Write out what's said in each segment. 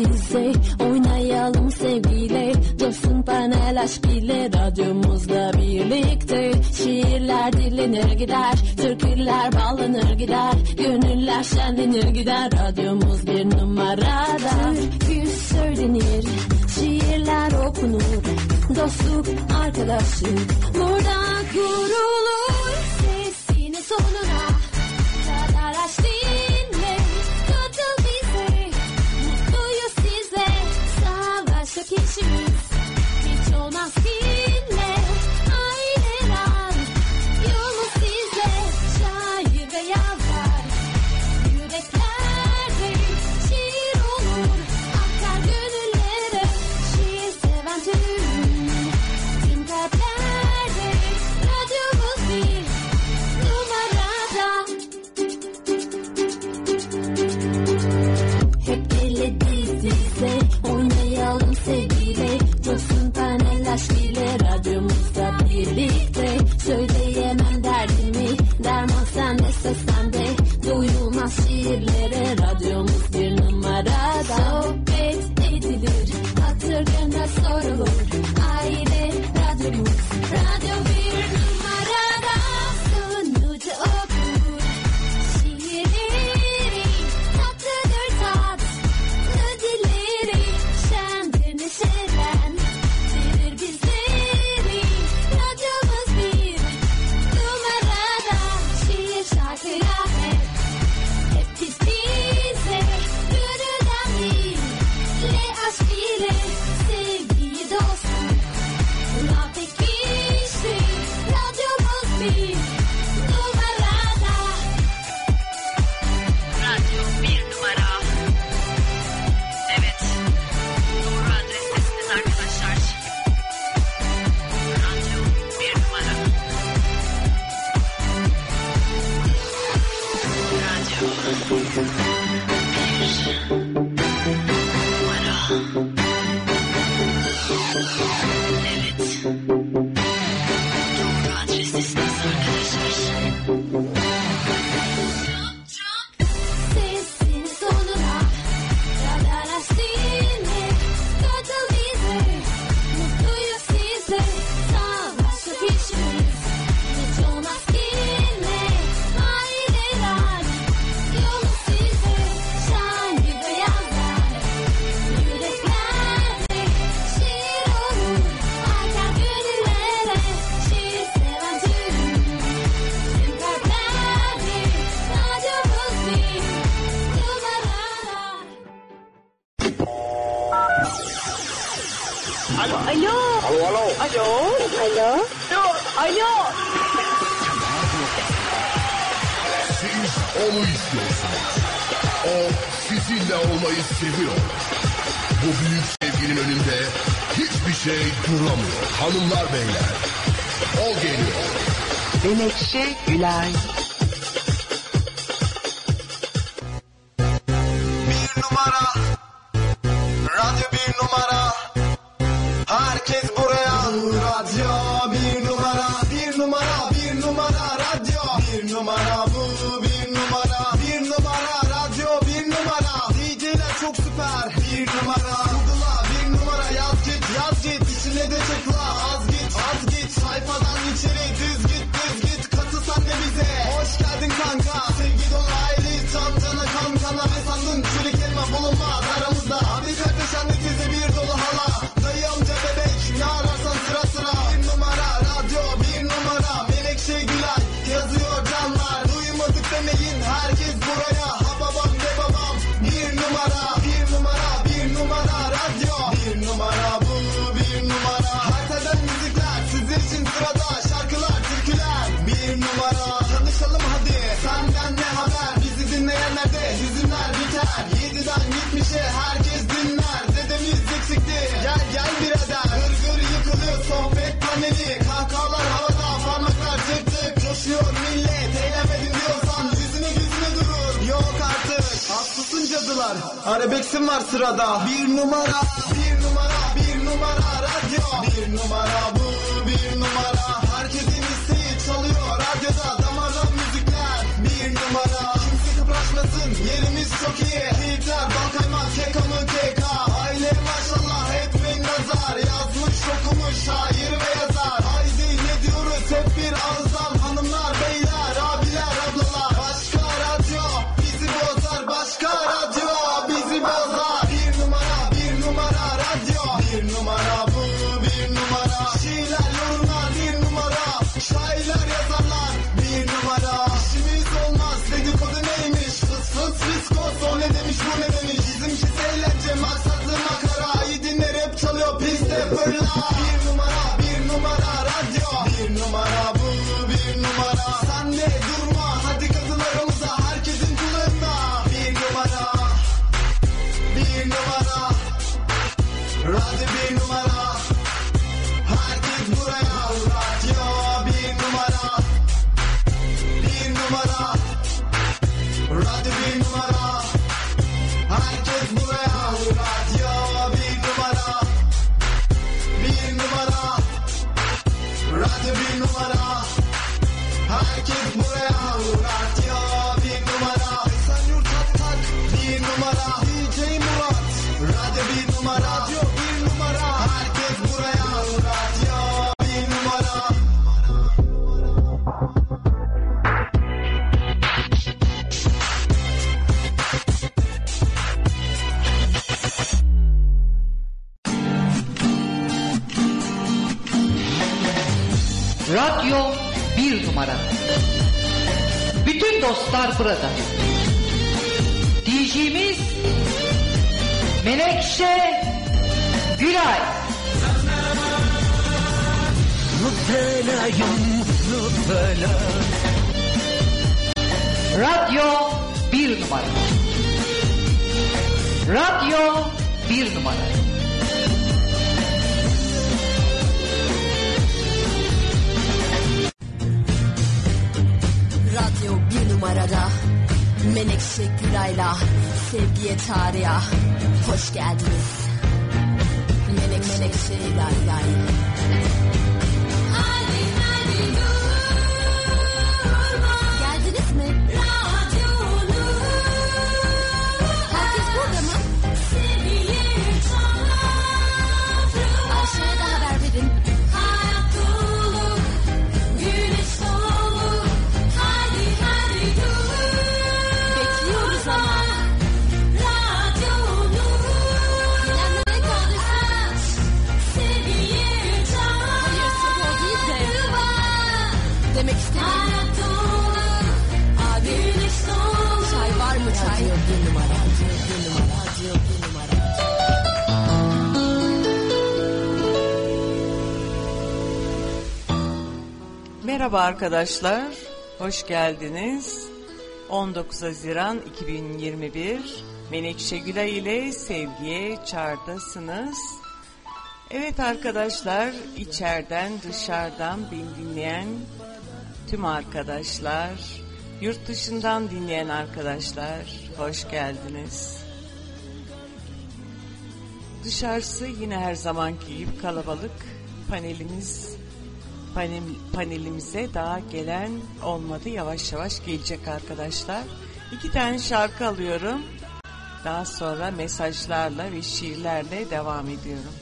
dizi oynayalım sevgiyle, coşsun panel aşk ile radyomuzda birlikte. Şiirler dinlenir gider, türküler bağlanır gider, gönüller şenlenir gider, radyomuz bir numarada. Türkü söylenir, şiirler okunur, dostluk arkadaşlık burada kurulur. Sesini sonuna kadar aç dinle, katıl bize, mutluyuz size. Savaşta kişimiz hiç olmaz kinle, aileler yolumuz sizle. Şair ve yazar yüreklerde şiir olur, akar gönüllere. Şiir seven tüm kalplerde, radyomuz bir numarada. Hep elle diz dize oynayalım sevgiyle, coşsun panel aşk ile, radyomuzda birlikte. Söyleyemem derdimi, derman sende ses sende, duyulmaz şiirlere, radyomuz bir numarada. Sohbet edilir, hatır gönül sorulur, aile radyomuz, radyo bir numarada. Sunucu okur şiirleri, tatlıdır tatlı dilleri, şendir neşelen verir bizleri, radyomuz bir numarada. Şiir şarkıya hep biz bize, gönülden dile aşk ile, sevgiyi dostluk muhabbet kişi, radyomuz bir numarada. Radyo bir numara. Evet, doğru adrestesiniz arkadaşlar. Radyo bir numara. Radyo bir numara. Evet, doğru adrestesiniz arkadaşlar. Sesini sonuna kadar aç dinle, katıl bize, mutluyuz sizle. Savaşta kişimiz hiç olmaz kinle, aileler yolumuz size. Şair ve yazar yüreklerde şiir olur, akar gönüllere. Şiir seven tüm kalplerde, radyomuz bir numarada. Alo. Siz onu istiyorsunuz. O sizinle olmayı seviyor. Bu büyük sevginin önünde hiçbir şey duramıyor. Hanımlar beyler, o geliyor. Menekşe Gülay. Bir numara, radyo bir numara, herkes buraya. Radyo bir numara, bir numara, bir numara, radyo bir numara, bu bir numara, bir numara, radyo bir numara. DJ'ler çok süper, bir numara. Google'a bir numara yaz git, içine de tıkla, az git, sayfadan içeri düz git, katıl sen de bize. Hoş geldin kanka, sevgi dolu aile, çantana kankana ve sandın, çürük elma bulunmaz aramızda. Abi kardeş anne teyze bir dolu hala, dayı amca bebek, ne ararsan sıra. Bir numara, radyo bir numara, Menekşe Gülay yazıyor canlar. Duymadık demeyin, herkes buraya. Ha babam de babam, bir numara, bir numara, bir numara, radyo bir numara, bu bir numara. Haritadan müzikler sizin için sırada, şarkılar, türküler bir numara. Tanışalım hadi, senden ne haber? Bizi dinleyenler de hüzünler biter. 7'den 70'e herkes dinler. Dedemiz eksikti, gel birader. Gır yıkılıyor sohbet paneli, kahkahalar havada, parmaklar tık coşuyor millet. Eğlenmedin diyorsan yüzüne durur. Yok artık, haklısın cadılar, Arabex'im var sırada. Bir numara, bir numara, bir numara, radyo bir numara, bu bir numara. Herkesin isteği çalıyor radyoda, damardan müzikler bir numara. Kimse kıpraşmasın, yerimiz çok iyi. Keyifler, bal kaymak, kek hamı, kek ha. Radyo bir numara. Herkes buraya. Radyo bir numara. Bir numara. Radyo bir numara. Herkes buraya. Radyo bir numara. Esenyurt tak bir numara. DJ Murat. Radyo bir numara. Radyo bir numara. Herkes buraya. Radyo bir numara. Radyo bir numara. Bütün dostlar burada. DJ'miz Menekşe Gülay. Radyo bir numara. Radyo bir numara. Radyo bir numarada Menekşe Gülay'la Sevgiye Tariha hoş geldiniz. Menekşe Gülay. Hadi hadi durma. Geldiniz mi? Radyonu Herkes burada mı? seviye çağırır. Ayşe'ye de haber verin. Hayat dolu, güneş dolu. Hadi hadi dur. Bekliyoruz ama. Radyonu Gelenlere kalırsa. seviye Hayır, tabii o değil de. çağırır. Demek istediğim. Hayat dolu, Abi güneş dolu. çay var mı çay? Radyo bir numara. Radyo bir numara. Radyo bir numara. Merhaba arkadaşlar, hoş geldiniz. 19 Haziran 2021 Menekşe Gülay ile Sevgiye Çağrı'dasınız. Evet arkadaşlar, içeriden dışarıdan beni dinleyen tüm arkadaşlar, yurt dışından dinleyen arkadaşlar, hoş geldiniz. Dışarısı yine her zamanki gibi kalabalık. Panelimize daha gelen olmadı. Yavaş yavaş gelecek arkadaşlar. 2 tane şarkı alıyorum. Daha sonra mesajlarla ve şiirlerle devam ediyorum.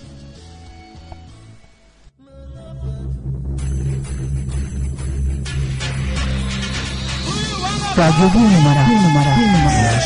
Radyo bir numara. Bir numara. Bir numara.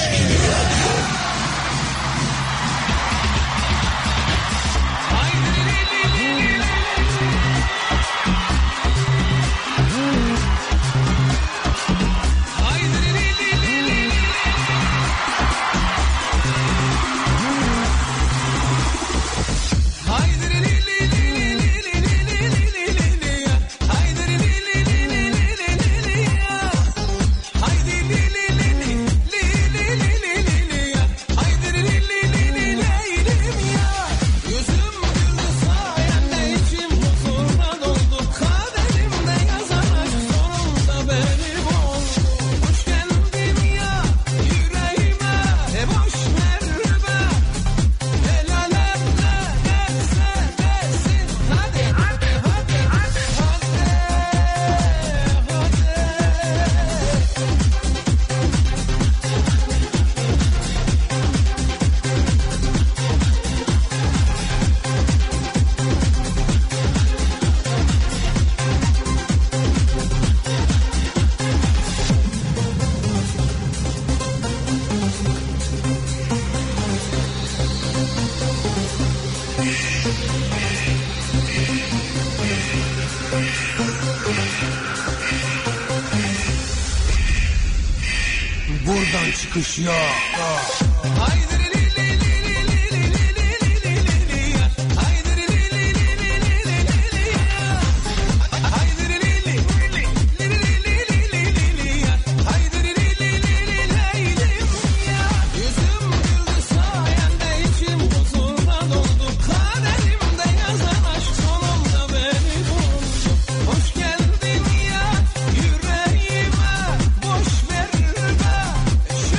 Buradan çıkış yok. Hoş geldin ya yüreğime, boş ver be.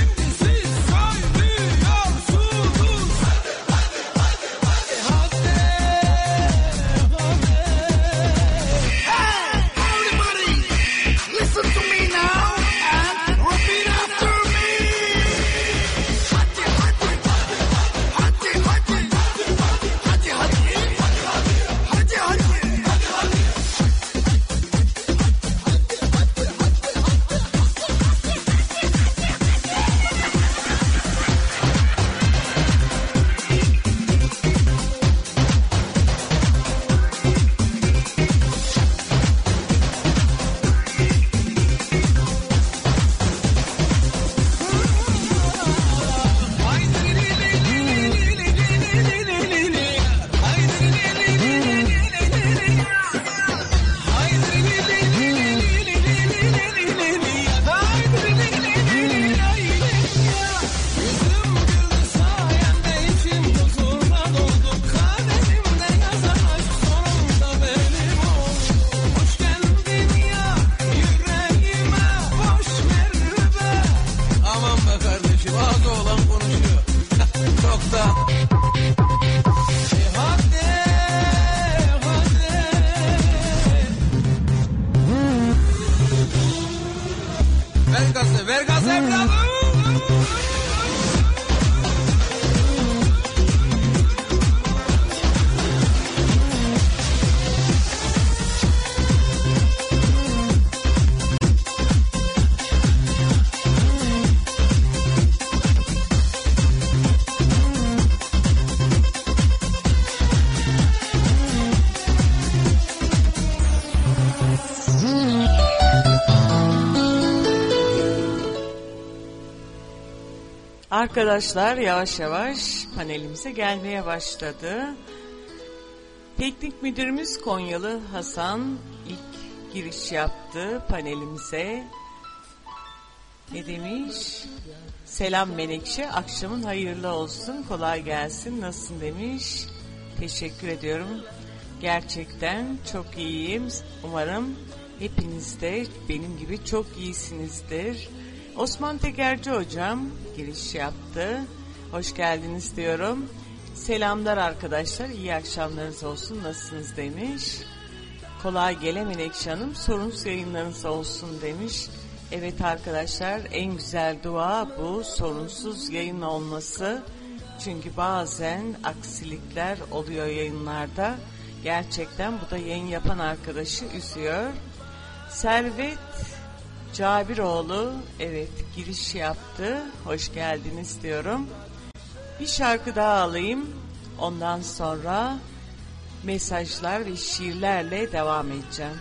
Arkadaşlar yavaş yavaş panelimize gelmeye başladı. Teknik müdürümüz Konyalı Hasan ilk giriş yaptı panelimize. Ne demiş? Selam Menekşe, akşamın hayırlı olsun, kolay gelsin, nasılsın demiş. Teşekkür ediyorum. Gerçekten çok iyiyim. Umarım hepiniz de benim gibi çok iyisinizdir. Osman Tekerci hocam giriş yaptı. Hoş geldiniz diyorum. Selamlar arkadaşlar, iyi akşamlarınız olsun, nasılsınız demiş. Kolay gele Menekşe Hanım, sorunsuz yayınlarınız olsun demiş. Evet arkadaşlar, en güzel dua bu, sorunsuz yayın olması. Çünkü bazen aksilikler oluyor yayınlarda. Gerçekten bu da yayın yapan arkadaşı üzüyor. Servet Cabiroğlu evet giriş yaptı. Hoş geldiniz diyorum. Bir şarkı daha alayım. Ondan sonra mesajlar ve şiirlerle devam edeceğim.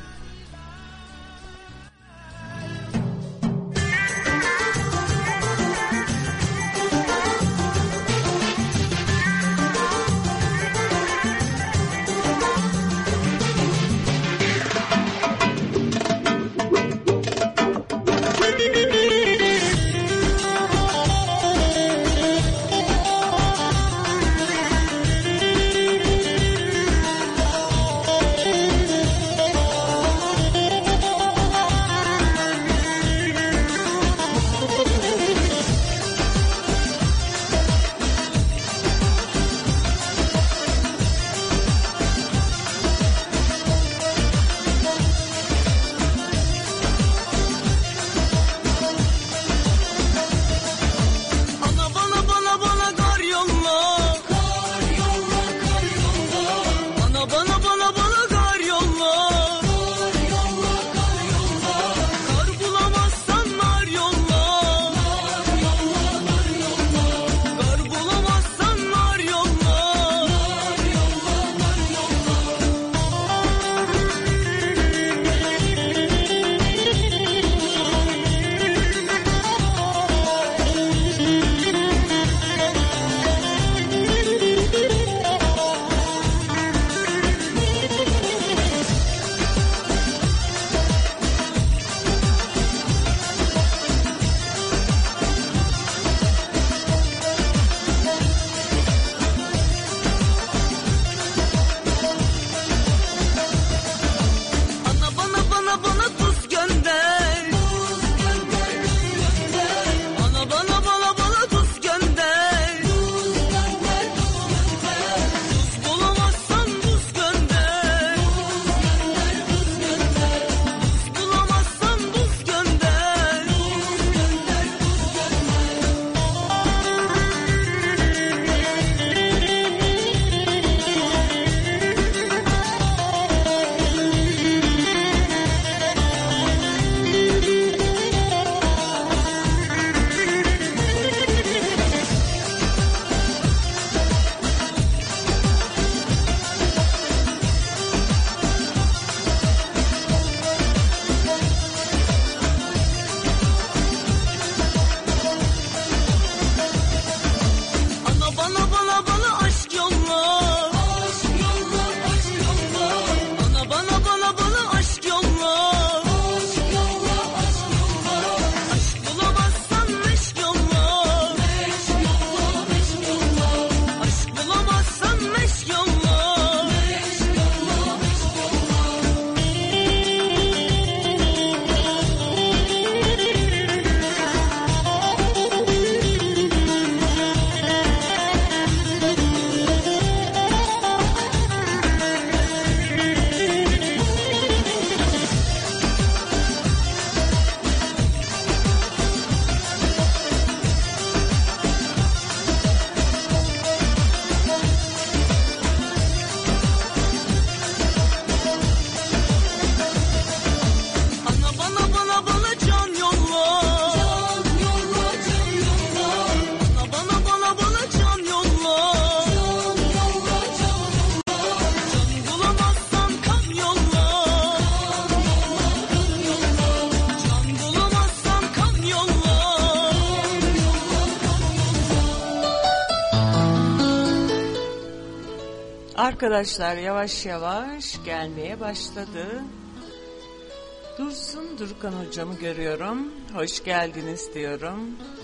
Arkadaşlar yavaş yavaş gelmeye başladı. Dursun Durkan hocamı görüyorum. Hoş geldiniz diyorum.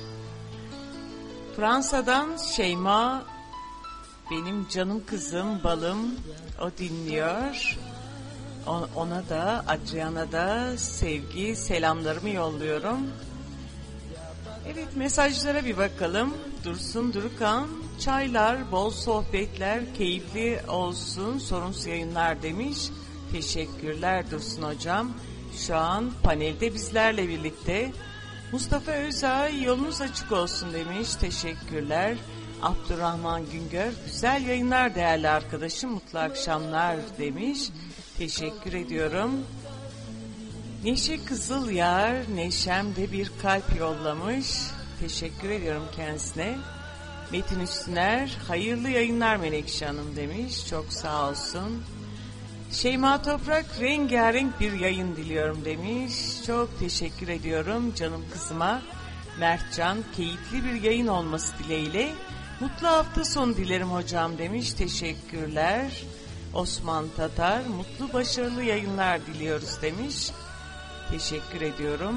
Fransa'dan Şeyma, benim canım kızım, balım, o dinliyor. Ona da, Adriana da sevgi, selamlarımı yolluyorum. Evet, mesajlara bir bakalım. Dursun Durkan, çaylar, bol sohbetler, keyifli olsun, sorunsuz yayınlar demiş. Teşekkürler Dursun hocam. Şu an panelde bizlerle birlikte. Mustafa Özay, yolunuz açık olsun demiş. Teşekkürler. Abdurrahman Güngör, güzel yayınlar değerli arkadaşım, mutlu akşamlar demiş. Teşekkür ediyorum. Neşe Kızılyar, Neşem de bir kalp yollamış. Teşekkür ediyorum kendisine. Metin Üstüner, hayırlı yayınlar Menekşe Hanım demiş. Çok sağ olsun. Şeyma Toprak, rengarenk bir yayın diliyorum demiş. Çok teşekkür ediyorum canım kızıma. Mertcan, keyifli bir yayın olması dileğiyle. Mutlu hafta sonu dilerim hocam demiş. Teşekkürler. Osman Tatar, mutlu başarılı yayınlar diliyoruz demiş. Teşekkür ediyorum.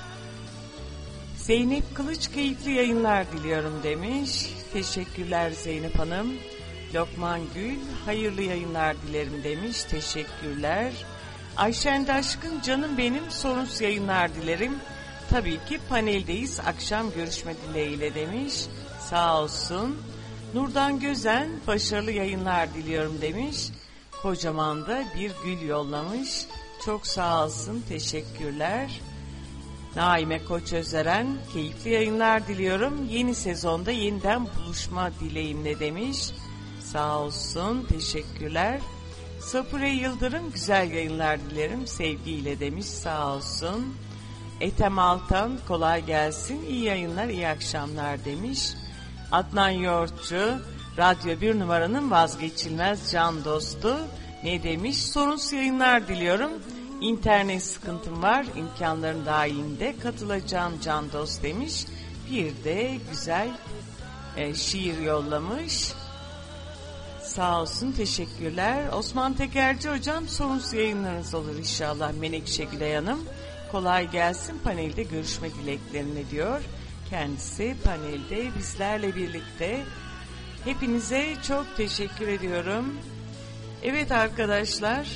Zeynep Kılıç, keyifli yayınlar diliyorum demiş. Teşekkürler Zeynep Hanım. Lokman Gül, hayırlı yayınlar dilerim demiş. Teşekkürler. Ayşen Daşkın, canım benim, sorunsuz yayınlar dilerim. Tabii ki paneldeyiz, akşam görüşme dileğiyle demiş. Sağ olsun. Nurdan Gözen, başarılı yayınlar diliyorum demiş. Kocaman da bir gül yollamış. Çok sağ olsun, teşekkürler. Naime Koç Özeren, keyifli yayınlar diliyorum. Yeni sezonda yeniden buluşma dileğimle demiş. Sağ olsun, teşekkürler. Sapure Yıldırım, güzel yayınlar dilerim sevgiyle demiş. Sağ olsun. Ethem Altan, kolay gelsin, iyi yayınlar, iyi akşamlar demiş. Adnan Yoğurtçu, Radyo 1 numaranın vazgeçilmez can dostu. Ne demiş? Sorunsuz yayınlar diliyorum. İnternet sıkıntım var, imkanların dahilinde katılacağım can dost demiş. Bir de güzel şiir yollamış. Sağ olsun, teşekkürler. Osman Tekerci hocam, sorunsuz yayınlarınız olur inşallah Menekşe Gülay Hanım. Kolay gelsin, panelde görüşme dileklerini diyor. Kendisi panelde bizlerle birlikte. Hepinize çok teşekkür ediyorum. Evet arkadaşlar,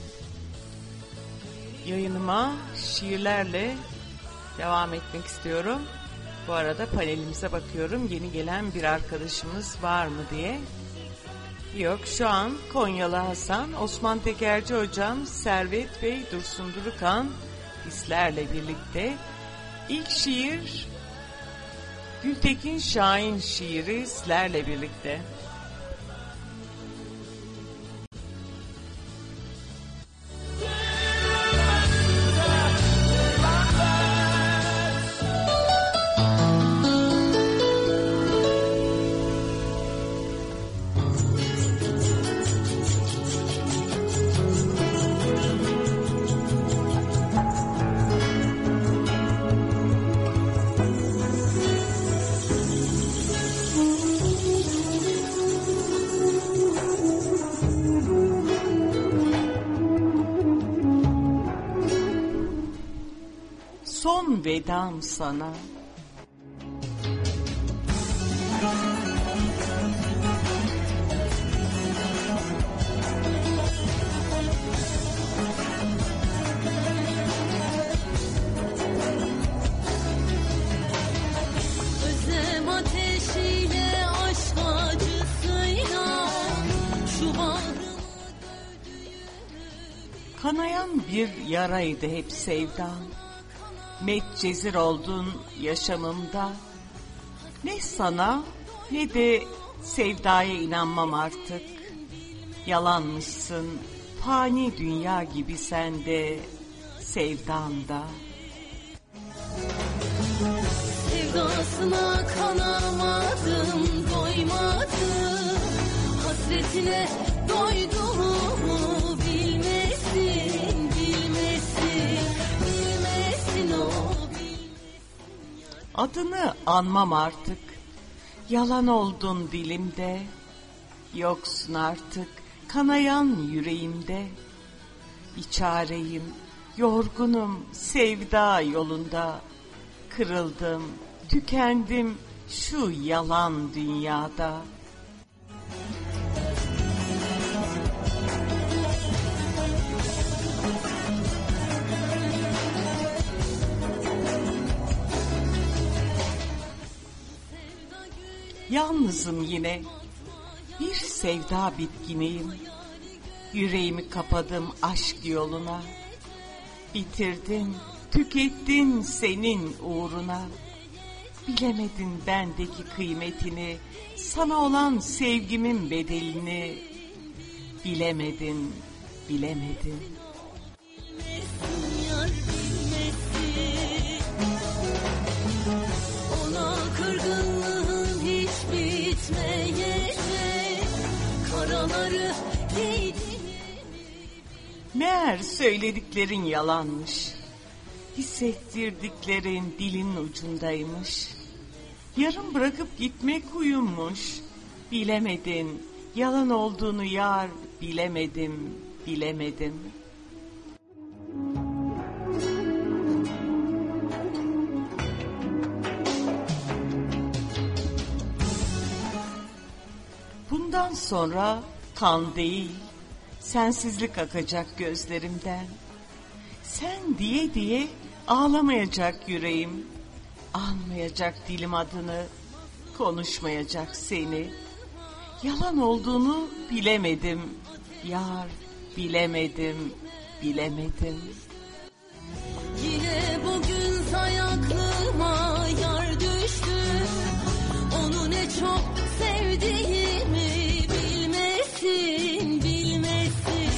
yayınıma şiirlerle devam etmek istiyorum. Bu arada panelimize bakıyorum, yeni gelen bir arkadaşımız var mı diye. Yok, şu an Konyalı Hasan, Osman Tekerci hocam, Servet Bey, Dursun Durukan bizlerle birlikte. İlk şiir Gültekin Şahin şiiri sizlerle birlikte. Son vedam sana. Özlem ateşiyle, aşk acısıyla şu bağrımı Kanayan bir yaraydı hep sevdan. Medcezir oldun yaşamımda. Ne sana ne de sevdaya inanmam artık. Yalanmışsın fani dünya gibi sende, sevdanda. sevdasına kanamadım, doymadım. Hasretine doyduğumu bilmesin, bilmesin, bilmesin o. Adını anmam artık. Yalan oldun dilimde. Yoksun artık kanayan yüreğimde. Biçareyim, yorgunum sevda yolunda. Kırıldım, tükendim şu yalan dünyada. Yalnızım yine, bir sevda bitkiniyim. Yüreğimi kapadım aşk yoluna. Bitirdin, tükettin senin uğruna. Bilemedin bendeki kıymetini, sana olan sevgimin bedelini. Bilemedin, bilemedin. Yar bilmesin, ona kırgınlığım hiç bitmeyecek. Karaları giydiğimi. Meğer söylediklerin yalanmış. Hissettirdiklerin dilin ucundaymış. Yarım bırakıp gitmek huyummuş. Bilemedin, yalan olduğunu yar, bilemedim, bilemedim. Bundan sonra kan değil, sensizlik akacak gözlerimden. Sen diye diye ağlamayacak yüreğim, almayacak dilim adını, konuşmayacak seni. Yalan olduğunu bilemedim, yar, bilemedim, bilemedim. Yine bugün ayaklıma yar düştü. Onu ne çok sevdiğimi bilmesin, bilmesin.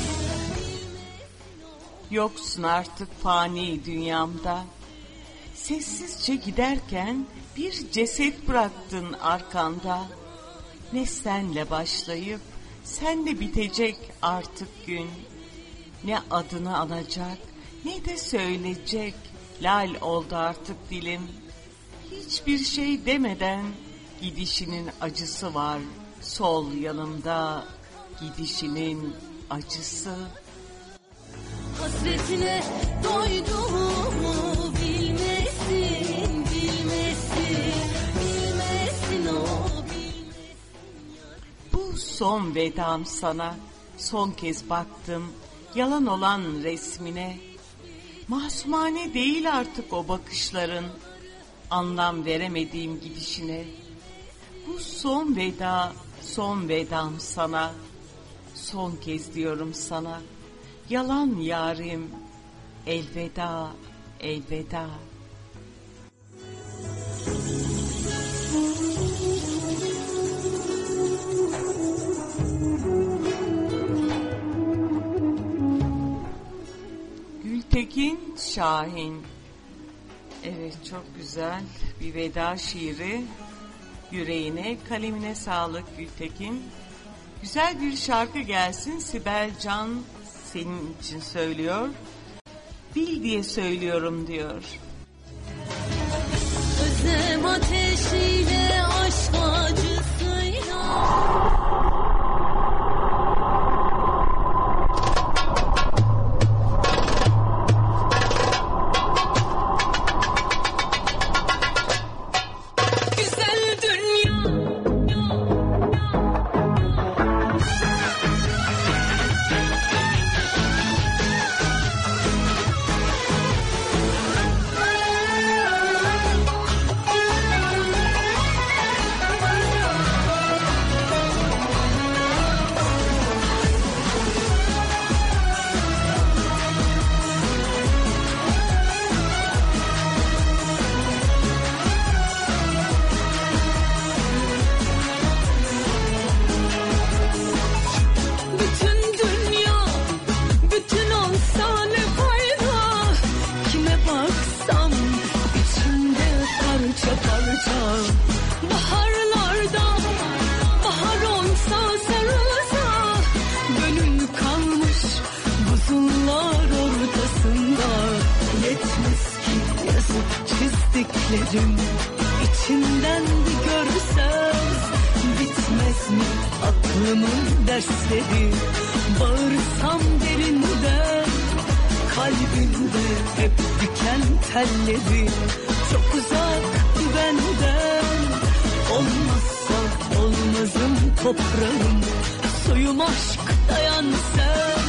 Yoksun artık fani dünyamda. Sessizce giderken bir ceset bıraktın arkanda. Ne senle başlayıp senle bitecek artık gün. Ne adını anacak ne de söyleyecek. Lal oldu artık dilim. Hiçbir şey demeden gidişinin acısı var sol yanımda. Gidişinin acısı. Hasretine doyduğumu bilmesin, bilmesin, bilmesin o, bilmesin. Bu son vedam sana, son kez baktım yalan olan resmine. Masumane değil artık o bakışların, anlam veremediğim gidişine. Bu son veda, son vedam sana, son kez diyorum sana. Yalan yarim, elveda, elveda. Gültekin Şahin. Evet, çok güzel bir veda şiiri. Yüreğine, kalemine sağlık Gültekin. Güzel bir şarkı gelsin. Sibel Can senin için söylüyor. Bil diye söylüyorum diyor. Özlem ateşiyle aşk acısıyla. İçinden bir görsem bitmez mi aklım? aklımın dersleri. Bağırsam derinden, kalbimde hep diken telleri. Çok uzak benden, olmazsa olmazım toprağım. Suyum aşk dayan sen.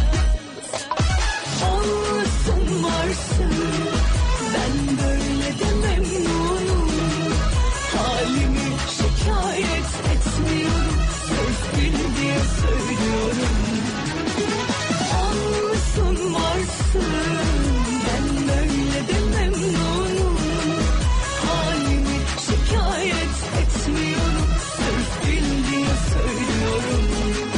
Olsun varsın, ben böyle de memnunum. Halimi şikayet etmiyorum, söz bil diye söylüyorum. Olsun varsın, ben böyle de memnunum. Halimi şikayet etmiyorum, söz bil diye söylüyorum.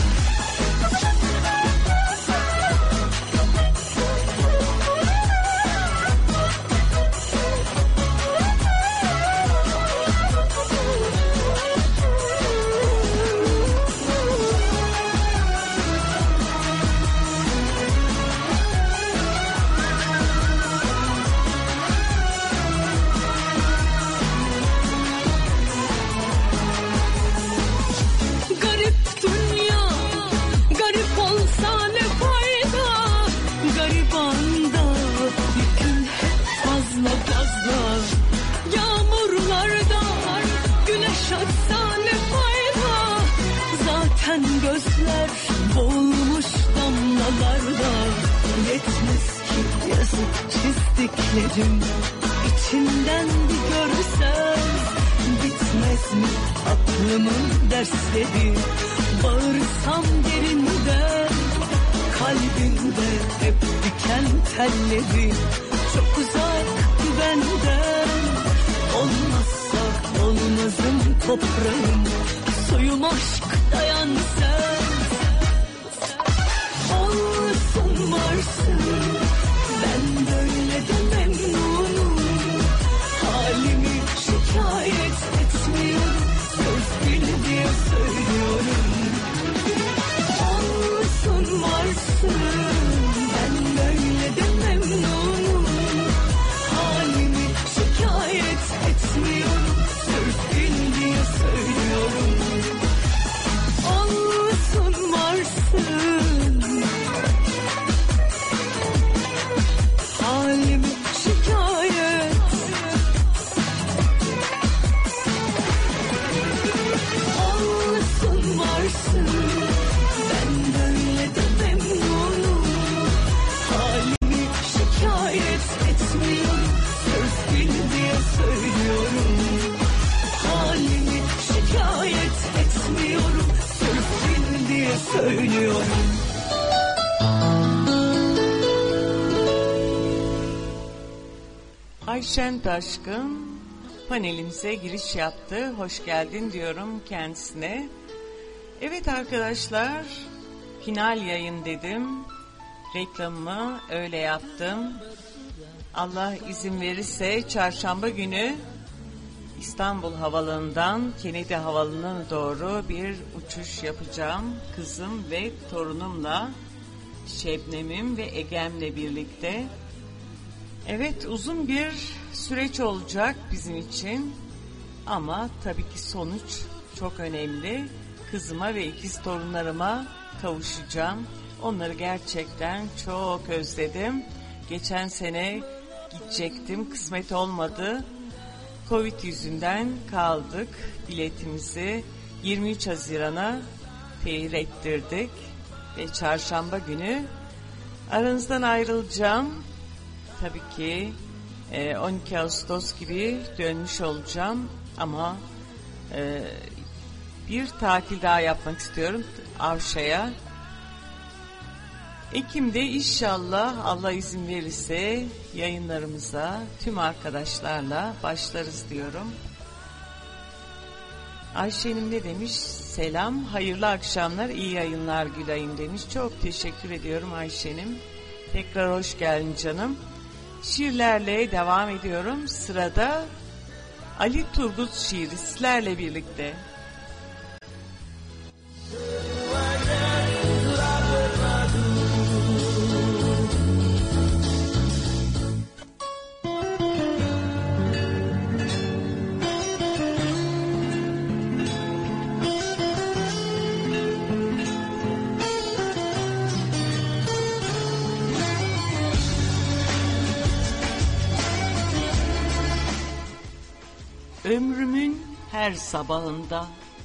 Gözler boğulmuş damlalarda, yetmez ki yazıp çizdiklerim. İçinden bir görsen, bitmez mi aklımın dersleri. Bağırsam derinden, kalbimde hep diken telleri. Çok uzak benden, olmazsa olmazım toprağım. Suyum aşk dayan sen. Olsun varsın, ben böyle de memnunum. Halimi şikayet etmiyorum, söz bil diye söylüyorum. Olsun varsın, ben böyle de memnunum. Halimi şikayet etmiyorum, söz bil diye söylüyorum. Olsun varsın, halimi şikayet. Olsun varsın, ben böyle de memnunum. Halimi şikayet etmiyorum, söz bil diye söylüyorum. Halimi şikayet etmiyorum, söz bil diye söylüyorum. Ayşen Taşkın panelimize giriş yaptı. Hoş geldin diyorum kendisine. Evet arkadaşlar, final yayın dedim. Reklamımı öyle yaptım. Allah izin verirse çarşamba günü İstanbul Havaalanı'ndan Kennedy Havaalanı'na doğru bir uçuş yapacağım. Kızım ve torunumla, Şebnem'im ve Egem'le birlikte. Evet, uzun bir süreç olacak bizim için. Ama tabii ki sonuç çok önemli. Kızıma ve ikiz torunlarıma kavuşacağım. Onları gerçekten çok özledim. Geçen sene gidecektim, kısmet olmadı. Covid yüzünden kaldık. Biletimizi 23 Haziran'a tehir ettirdik. Ve çarşamba günü aranızdan ayrılacağım. Tabii ki 12 Ağustos gibi dönmüş olacağım. Ama bir tatil daha yapmak istiyorum Avşa'ya. Ekim'de inşallah Allah izin verirse yayınlarımıza tüm arkadaşlarla başlarız diyorum. Ayşe'nin ne demiş? Selam, hayırlı akşamlar, iyi yayınlar Gülay'ım demiş. Çok teşekkür ediyorum Ayşe'nim. Tekrar hoş geldin canım. Şiirlerle devam ediyorum. Sırada Ali Turgut şiiri sizlerle birlikte. her sabahında.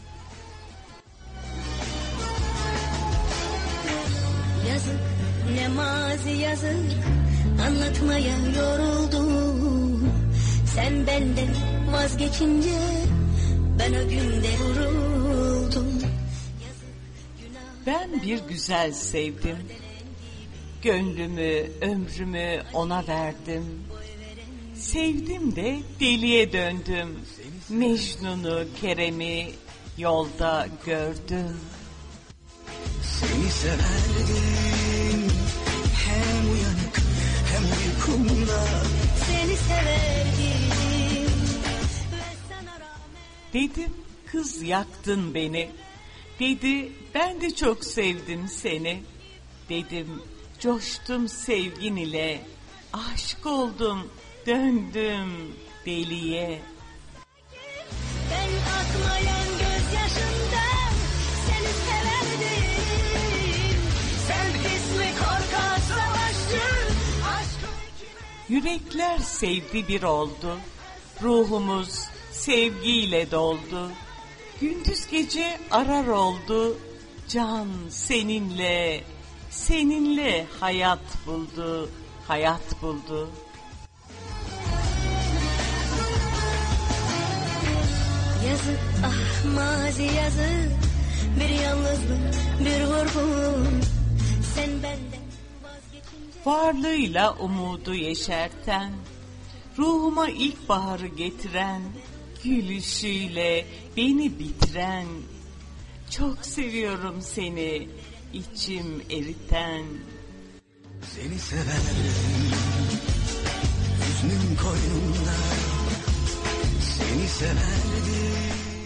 Yazık ne mazi yazık, anlatmaya yoruldum. Sen benden vazgeçince ben o günde vuruldum. Ben bir güzel sevdim. Gönlümü, ömrümü ona verdim. Sevdim de deliye döndüm. Mecnun'u, Kerem'i yolda gördüm. Seni severdim, hem uyanık hem uykumda. Seni severdim ve sana rağmen. Dedim kız yaktın beni. Dedi ben de çok sevdim seni. Dedim coştum sevgin ile. Aşık oldum döndüm deliye. Ben akmayan gözyaşından seni severdim. Sen ismi korkak savaşçı aşkım kime? Yürekler sevdi bir oldu. Ruhumuz sevgiyle doldu. Gündüz gece arar oldu. Can seninle, seninle hayat buldu, hayat buldu. Yazık ah mazi yazık, bir yalnızlık bir vurgun. Sen benden vazgeçince. Varlığıyla umudu yeşerten, ruhuma ilkbaharı getiren, gülüşüyle beni bitiren, çok seviyorum seni, içim eriten. Seni severdim, hüznün koynumda. Seni severdim.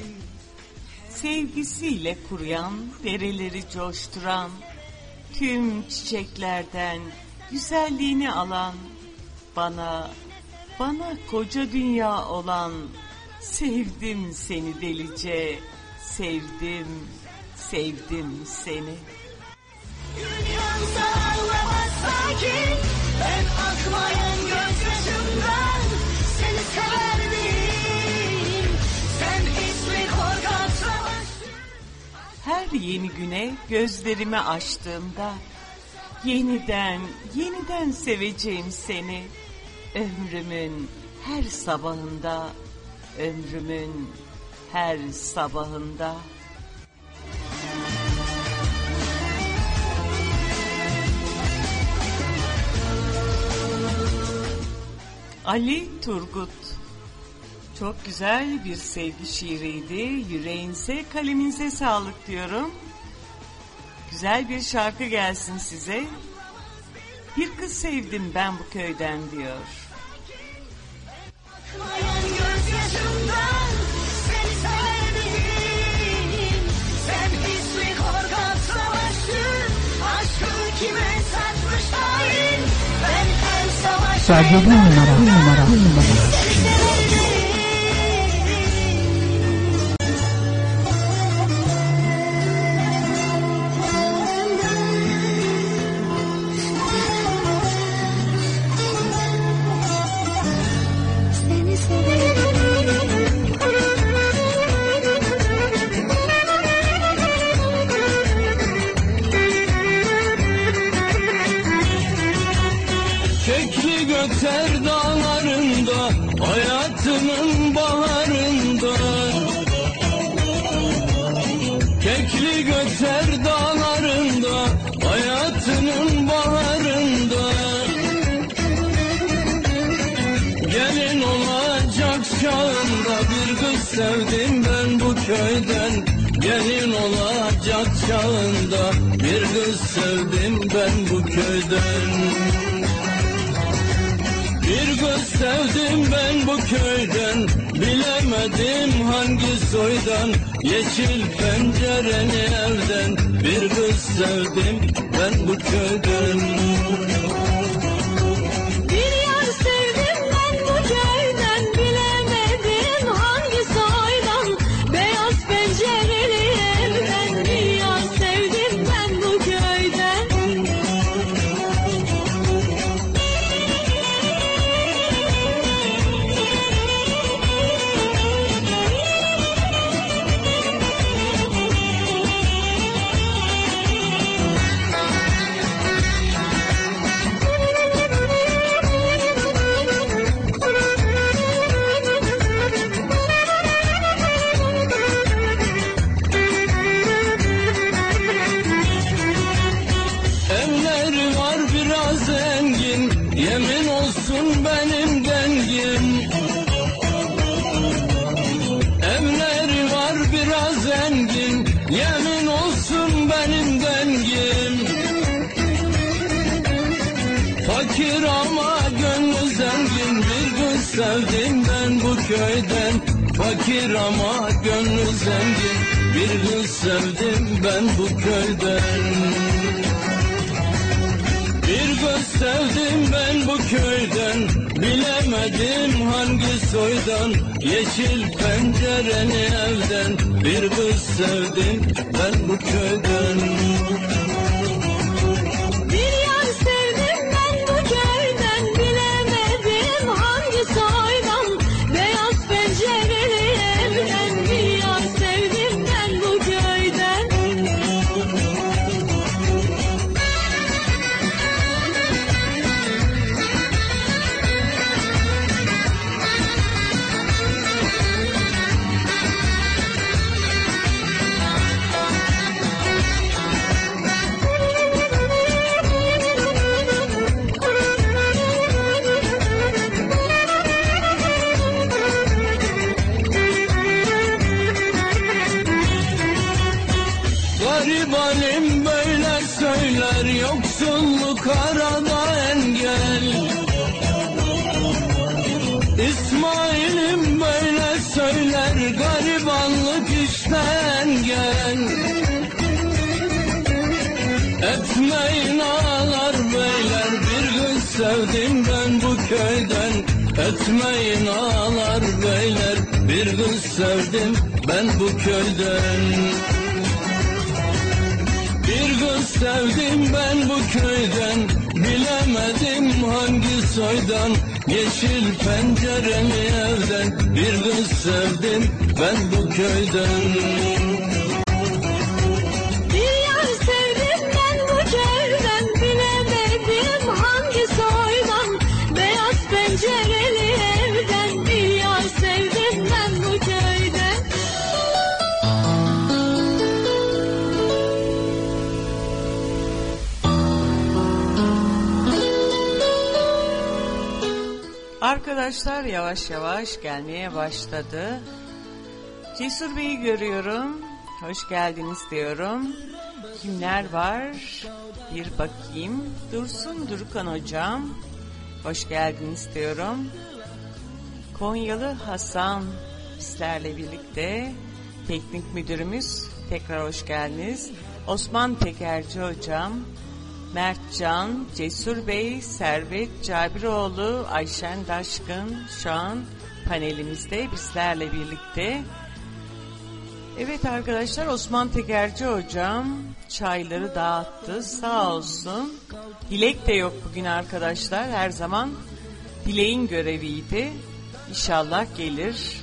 Sevgisiyle kuruyan, dereleri coşturan, tüm çiçeklerden güzelliğini alan, bana koca dünya olan, sevdim seni delice, sevdim, sevdim seni. Yansa ağlamaz sakin, ben akmayan gözyaşımdan seni severdim. Sen ismi korkak savaşçı. Her yeni güne gözlerimi açtığımda, yeniden seveceğim seni. Ömrümün her sabahında, ömrümün her sabahında. Ali Turgut. Çok güzel bir sevgi şiiriydi. Yüreğinize, kalemize sağlık diyorum. Güzel bir şarkı gelsin size. Bir kız sevdim ben bu köyden diyor. Akmayan gözyaşımdan seni severdim. Sen ismi korkak savaşçı, aşkı kime satmış hain. Ben her savaşta Radyo bir numara. seni Kekli Gökser dağlarında, hayatımın baharında. Kekli Gökser dağlarında, hayatımın baharında. Gelin olacak çağında bir kız sevdim ben bu köyden. Gelin olacak çağında bir kız sevdim ben bu köyden. Bir kız sevdim ben bu köyden, bilemedim hangi soydan. Yeşil pencereli evden, bir kız sevdim ben bu köyden. Bir yar sevdim ben bu köyden, bilemedim hangi soydan. Beyaz pencereli evden, bir yar sevdim ben bu köyden. zengin, yemin olsun benim dengim. Fakir ama gönlü zengin, bir kız sevdim ben bu köyden. Fakir ama gönlü zengin, bir kız sevdim ben bu köyden. Bir kız sevdim ben bu köyden, bilemedim hangi soydan. Yeşil pencereli evden, bir kız sevdim ben bu köyden. Bir yar sevdim ben bu köyden, bilemedim hangi soydan. Beyaz pencereli evden, bir yar sevdim ben bu köyden. Garibanim böyle söyler, yoksulluk arada engel. İsmail'im böyle söyler, garibanlık işte engel. Etmeyin ağalar beyler, bir kız sevdim ben bu köyden. Etmeyin ağalar beyler, bir kız sevdim ben bu köyden. Bir kız sevdim ben bu köyden, bilemedim hangi soydan. Yeşil pencereli evden, bir kız sevdim ben bu köyden. Bir yar sevdim ben bu köyden, bilemedim hangi soydan. Beyaz pencereli evden, bir yar sevdim ben bu köyden. Arkadaşlar yavaş yavaş gelmeye başladı. Cesur Bey'i görüyorum. Hoş geldiniz diyorum. Kimler var? Bir bakayım. Dursun Durukan hocam. Hoş geldiniz diyorum. Konyalı Hasan bizlerle birlikte. Teknik müdürümüz tekrar hoş geldiniz. Osman Tekerci hocam. Mertcan, Cesur Bey, Servet Cabiroğlu, Ayşen Daşkın şu an panelimizde bizlerle birlikte. Evet arkadaşlar, Osman Tekerci hocam çayları dağıttı sağ olsun. Dilek de yok bugün arkadaşlar, her zaman Dilek'in göreviydi. İnşallah gelir.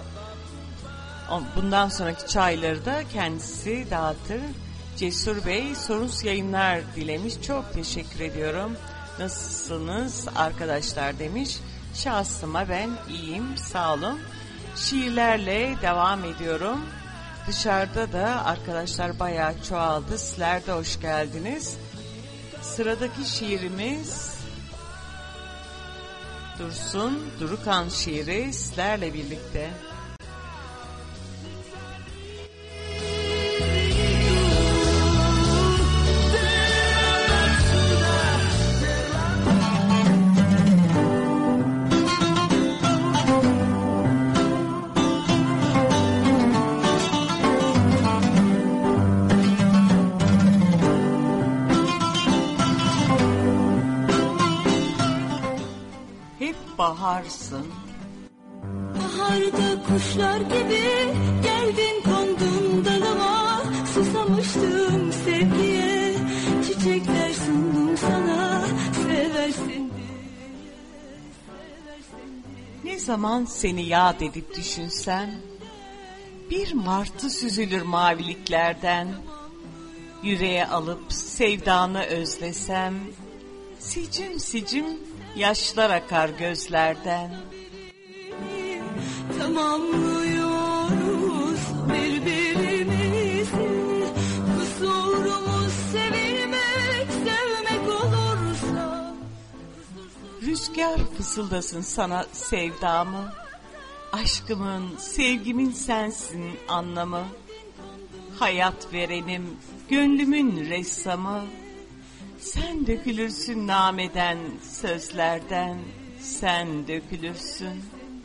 Bundan sonraki çayları da kendisi dağıtır. Cesur Bey sorunsuz yayınlar dilemiş. Çok teşekkür ediyorum. Nasılsınız arkadaşlar demiş. Şahsıma ben iyiyim, sağ olun. Şiirlerle devam ediyorum. Dışarıda da arkadaşlar bayağı çoğaldı. Sizler de hoş geldiniz. Sıradaki şiirimiz Dursun Durukan şiiri sizlerle birlikte. Baharsın. Baharda kuşlar gibi geldin kondun dalıma. Susamıştım sevgiye, çiçekler sundum sana. Seversin diye, seversin diye. Ne zaman seni yad edip düşünsem, bir martı süzülür maviliklerden. Yüreğe alıp sevdanı özlesem, sicim sicim yaşlar akar gözlerden. Tamamlıyoruz birbirimizi. Kusurumuz sevilmek, sevmek olursa. Rüzgar fısıldasın sana sevdamı. Aşkımın, sevgimin sensin anlamı. hayat verenim, gönlümün ressamı. Sen dökülürsün nameden, sözlerden, sen dökülürsün.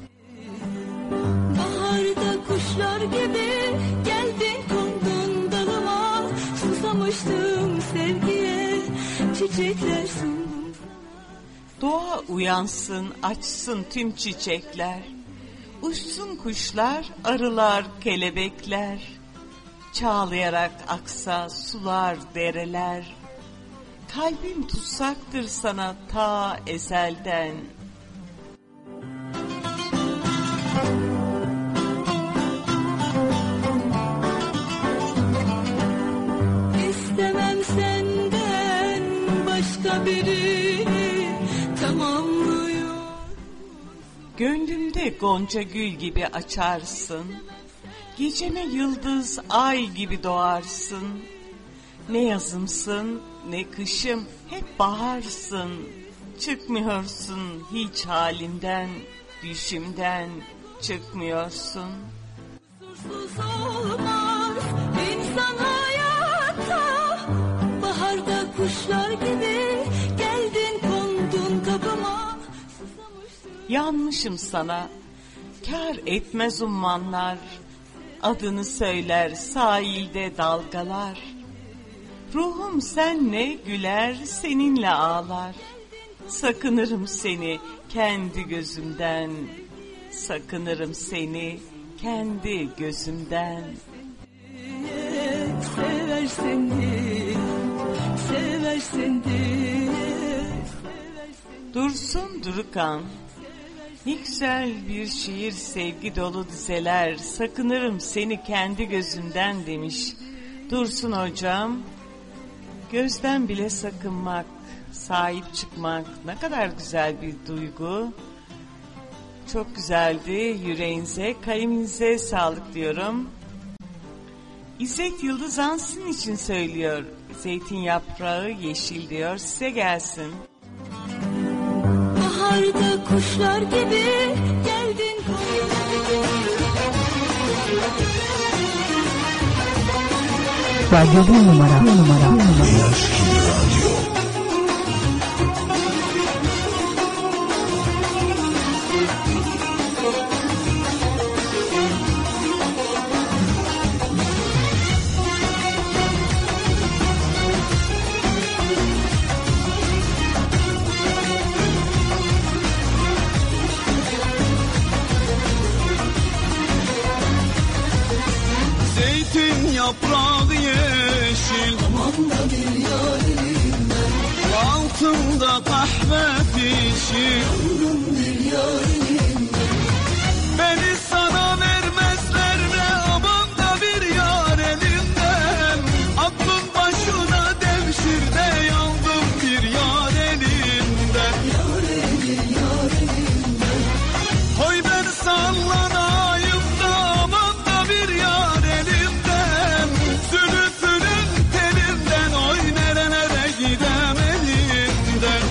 Baharda kuşlar gibi geldin kondun dalıma, susamıştım sevgiye, çiçekler sundum. Doğa uyansın, açsın tüm çiçekler. Uçsun kuşlar, arılar, kelebekler. Çağlayarak aksa sular, dereler. Kalbim tutsaktır sana ta ezelden. İstemem senden başka birini, tamamlıyor. Gönlümde gonca gül gibi açarsın. Geceme yıldız, ay gibi doğarsın. Ne yazımsın, ne kışım, hep baharsın. Çıkmıyorsun hiç halimden, düşümden çıkmıyorsun. Susuz olmaz insan hayatta. Baharda kuşlar gibi geldin kondun kapıma. Yanmışım sana, kâr etmez ummanlar. Adını söyler sahilde dalgalar. Ruhum senle güler, seninle ağlar. Sakınırım seni kendi gözümden. Sakınırım seni kendi gözümden. Seversen diye, seversen diye. Dursun Durukan, ne güzel bir şiir, sevgi dolu dizeler. Sakınırım seni kendi gözümden demiş Dursun hocam. Gözden bile sakınmak, sahip çıkmak ne kadar güzel bir duygu. Çok güzeldi, yüreğinize, kalbinize sağlık diyorum. İzzet Yıldız Ansın için söylüyor. Zeytin yaprağı yeşil diyor, size gelsin. Baharda kuşlar gibi geldin. Radyo 1 numara. Zeytin yaprağı yeşil, Amanda bir yarimden, altında kahve pişir. yavrum bir yarimden. Beni sana vermezler ne aman da bir yar elinden. Aklın başına devşir de yandım bir yar elinden. Hoy ben sallanayım da aman da bir yar elimden. Zülüfünün telinden oy nerelere gidem elimden.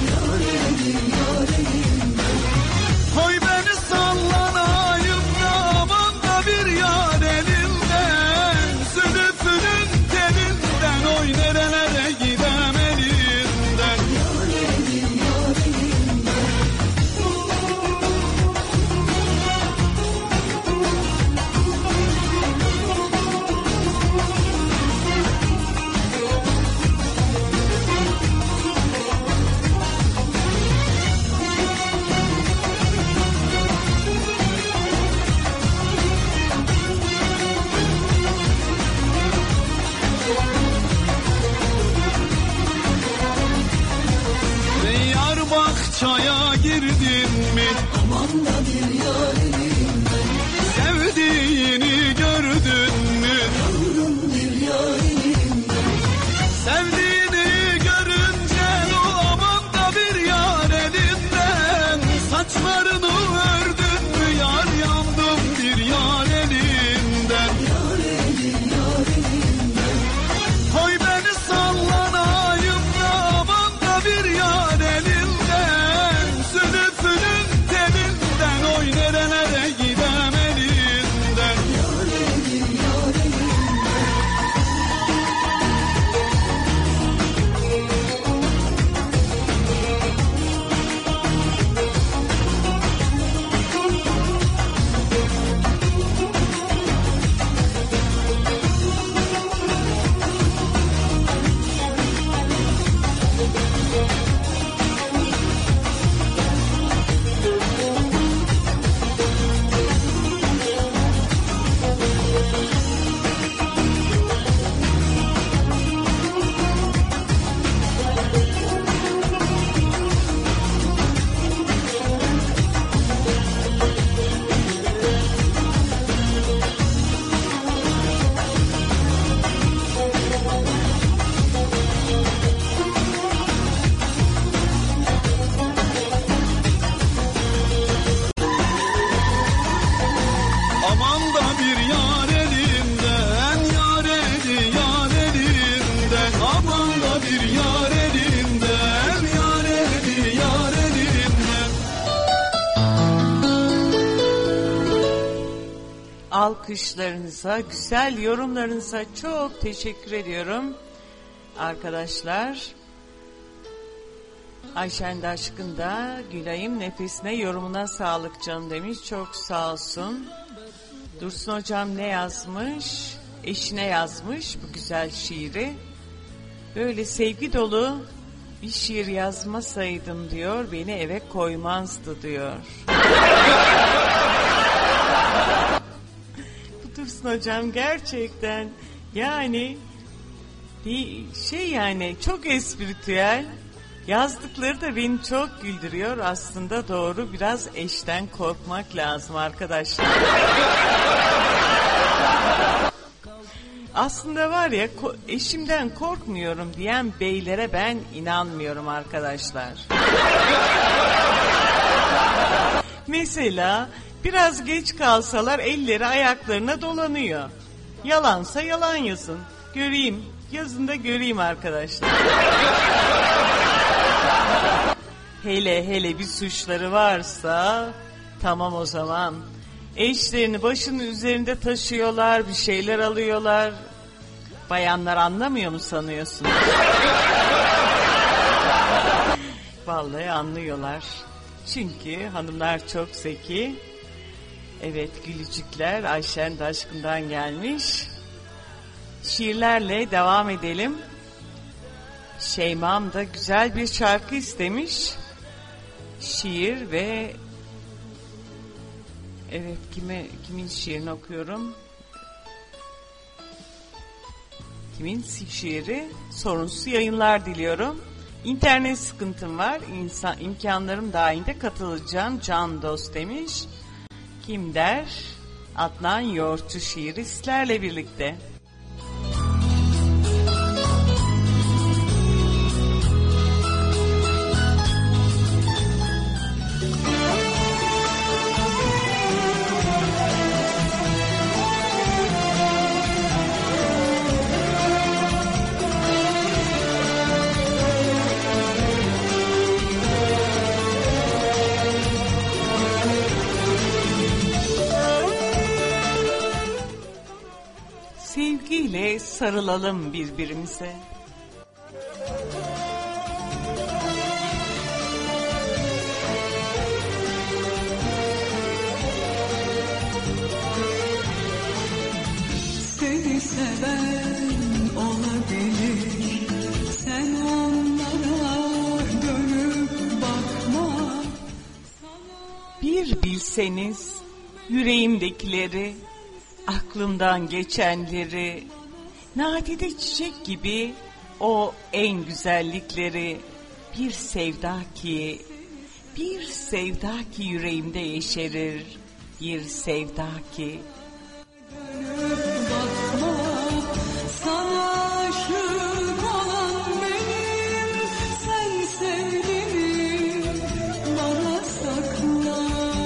Hoy beni sallanayım da aman da bir yar elimden. Zülüfünün telinden oy nerelere gidem elimden. Diyarbakır'a girdin mi? Aman da bir yarimden, Sevdiğini gördün mü? yavrum bir yarimden. Sevdiğini görünce o aman da bir yar elinden. Saçlarını ördün mü yar yandım bir yar elinden. Hoy beni sallanayım da aman da bir yar elinden. Zülüfünün telinden oy nerelere alkışlarınıza, güzel yorumlarınıza çok teşekkür ediyorum arkadaşlar. Ayşen Daşkın da Gülay'ım nefesine, yorumuna sağlık canım demiş. Çok sağ olsun. Dursun hocam ne yazmış? Eşine yazmış bu güzel şiiri. Böyle sevgi dolu bir şiir yazmasaydım diyor, beni eve koymazdı diyor. Bu Dursun hocam gerçekten yani bir şey, yani çok espritüel. Yazdıkları da beni çok güldürüyor. Aslında doğru, biraz eşten korkmak lazım arkadaşlar. Aslında var ya, eşimden korkmuyorum diyen beylere ben inanmıyorum arkadaşlar. Mesela biraz geç kalsalar elleri ayaklarına dolanıyor. Yalansa yalan yazın. Göreyim, yazın da göreyim arkadaşlar. Hele bir suçları varsa tamam o zaman. Eşlerini başının üzerinde taşıyorlar, bir şeyler alıyorlar. Bayanlar anlamıyor mu sanıyorsunuz? Vallahi anlıyorlar. Çünkü hanımlar çok zeki. Evet, gülücükler Ayşen Daşkın'dan gelmiş. Şiirlerle devam edelim. Şeyma'm da güzel bir şarkı istemiş. Şiir ve evet, kimin şiirini okuyorum? Kimin şiiri? Sorunsuz yayınlar diliyorum. İnternet sıkıntım var. İmkanlarım dahilinde katılacağım. Can dost demiş. Kim der? Adnan Yoğurtçu şiiri sizlerle birlikte. Sevgiyle sarılalım birbirimize. Seni seven olabilir, sen onlara dönüp bakma. Bir bilseniz yüreğimdekileri, aklımdan geçenleri, nadide çiçek gibi o en güzellikleri, bir sevda ki yüreğimde yeşerir, bir sevda ki. Bakma, sana aşık olan benim, sen sevgimi bana sakla.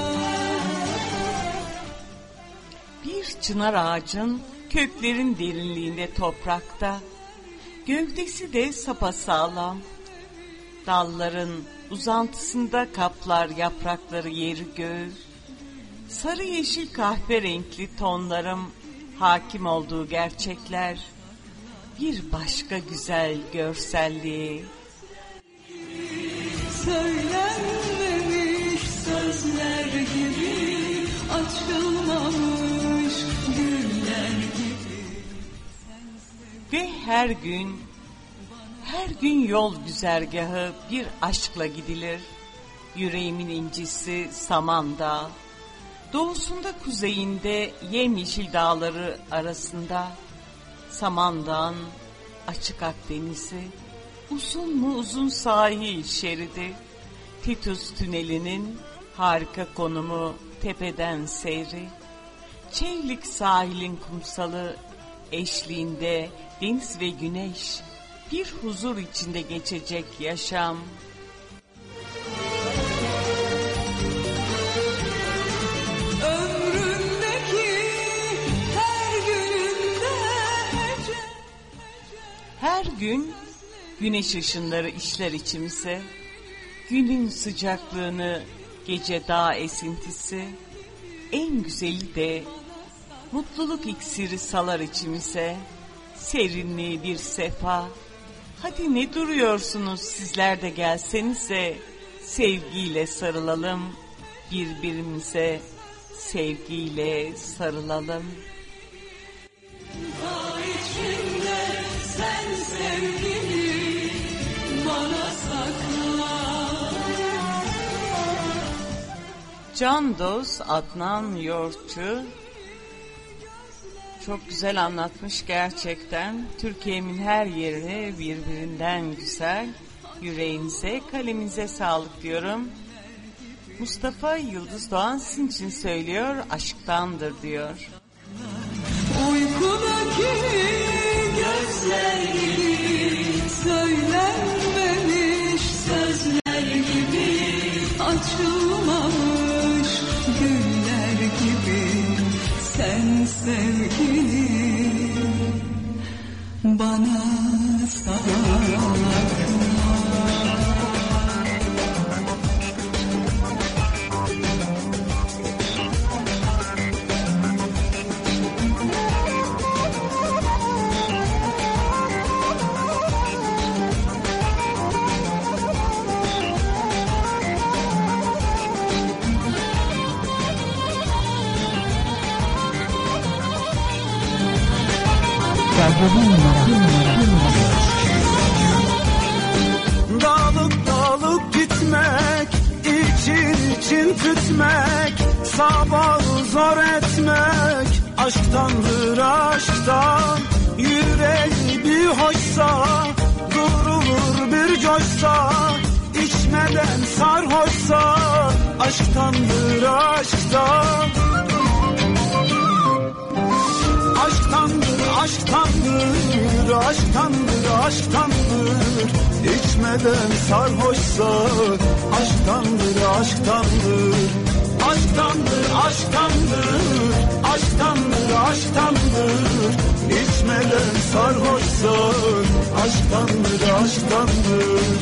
Bir çınar ağacın köklerin derinliğinde toprakta, gövdesi de sapasağlam, dalların uzantısında kaplar yaprakları yeri göğü, sarı yeşil kahverenkli tonlarım hakim olduğu gerçekler, bir başka güzel görselliği. Söylenmemiş sözler gibi, açılmamış güller gibi. Ve her gün yol güzergahı bir aşkla gidilir. Yüreğimin incisi Samandağ, doğusunda kuzeyinde yemyeşil dağları arasında, Samandağ'ın açık Akdeniz'i, uzun mu uzun sahil şeridi, Titus tünelinin harika konumu, tepeden seyri, Çevlik sahilin kumsalı eşliğinde deniz ve güneş, bir huzur içinde geçecek yaşam. Ömrümdeki her günümde Her gün güneş ışınları işler içimize, günün sıcaklığını, gece dağ esintisi, en güzeli de Mutluluk iksiri salar içimize, serinliği bir sefa. Hadi ne duruyorsunuz, sizler de gelsenize, sevgiyle sarılalım, birbirimize sevgiyle sarılalım. İçimde sen sevgini bana sakla. Can Dost Adnan Yoğurtçu çok güzel anlatmış gerçekten. Türkiye'min her yeri birbirinden güzel. Yüreğinize, kalemize sağlık diyorum. Mustafa Yıldız Doğan sizin için söylüyor, aşktandır diyor. Uykudaki gözler gibi söylenmemiş sözler gibi açılmamış güller gibi sen sevgili bana sakla. Dalıp dalıp gitmek, için tütmek, sabahı zor etmek, aşktandır aşktan. Yüreği bir hoşsa, durulur bir coşsa, içmeden sarhoşsa, aşktandır aşktan. Aşktandır, aşktandır, aşktandır, aşktandır. İçmeden sarhoşsa, aşktandır, aşktandır. Aşktandır, aşktandır, aşktandır, aşktandır. İçmeden sarhoşsa, aşktandır, aşktandır.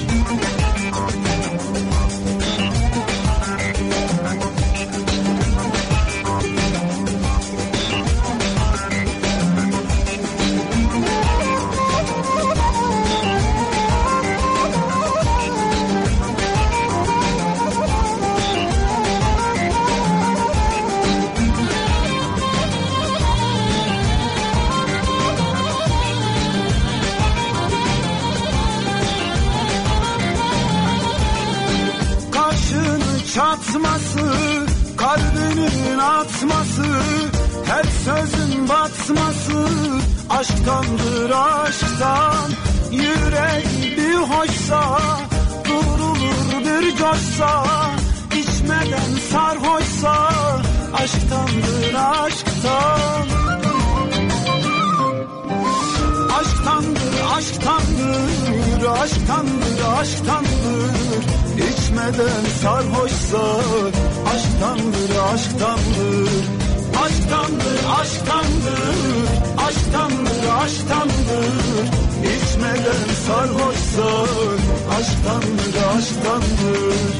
Çatması, kalbinin atması, her sözün batması, aşktandır aşktan. Yüreği bir hoşsa, durulur bir coşsa, içmeden sarhoşsa, aşktandır aşktan. Aşktandır, aşktandır, aşktandır, aşktandır. İçmeden sarhoşsa, aşktandır, aşktandır. Aşktandır, aşktandır, aşktandır, aşktandır. İçmeden sarhoşsa, aşktandır, aşktandır.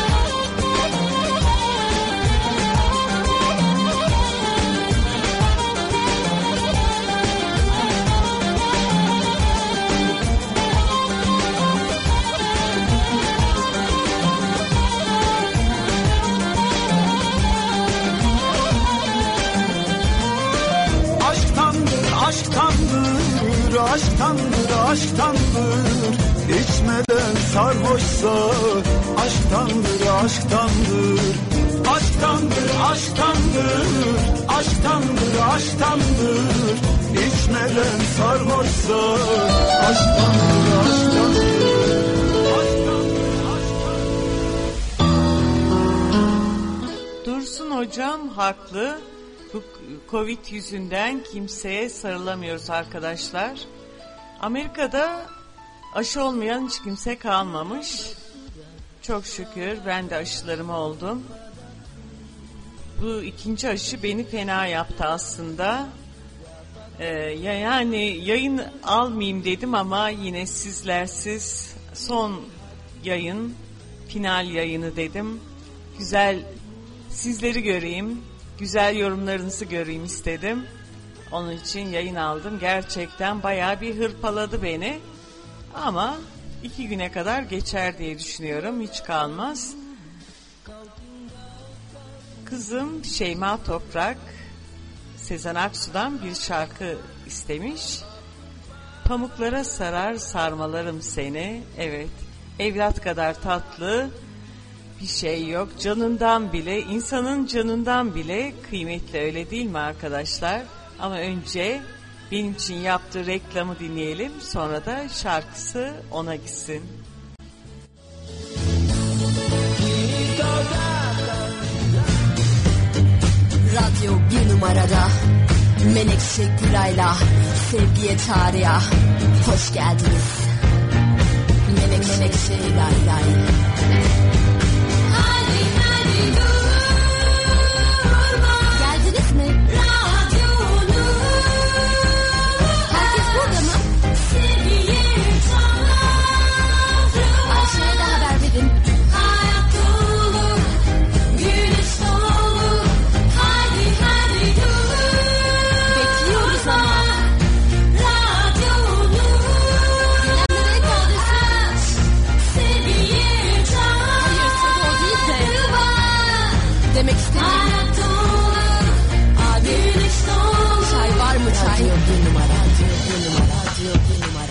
Aşktandır, aşktandır, aşktandır. İçmeden sarhoşsa, aşktandır, aşktandır. Aşktandır, aşktandır, aşktandır, aşktandır. İçmeden sarhoşsa, aşktandır, aşktandır. Dursun hocam haklı. Bu Covid yüzünden kimseye sarılamıyoruz arkadaşlar. Amerika'da aşı olmayan hiç kimse kalmamış. Çok şükür ben de aşılarımı oldum. Bu ikinci aşı beni fena yaptı aslında. Yani yayın almayayım dedim ama yine sizlersiz son yayın, final yayını dedim. Güzel sizleri göreyim. güzel yorumlarınızı göreyim istedim. Onun için yayın aldım. Gerçekten bayağı bir hırpaladı beni. Ama 2 güne kadar geçer diye düşünüyorum. Hiç kalmaz. Kızım Şeyma Toprak Sezen Aksu'dan bir şarkı istemiş. Pamuklara sarar sarmalarım seni. Evet, evlat kadar tatlı bir şey yok. Canından bile, insanın canından bile kıymetli, öyle değil mi arkadaşlar? Ama önce benim için yaptığı reklamı dinleyelim. Sonra da şarkısı ona gitsin. Radyo 1 numarada Menekşe Gülay'la Sevgiye Çağrı'ya hoş geldiniz. Menekşe Gülay'la. Hadi hadi durma. Geldiniz mi? Radyonu. Herkes burada mı? Sevgiye Çağrı. Ayşe'ye de haber verin. Hayat dolu, güneş dolu. Hadi hadi dur. Bekliyoruz ama. Radyonu. Nereye kaldınız? Sevgiye Çağrı. Hayır, tabii o değil de. Demek istemiyorum. Hayat dolu, Abi, güneş dolu. çay var mı çay? Radyo 1 numara. Radyo 1 numara. Radyo 1 numara.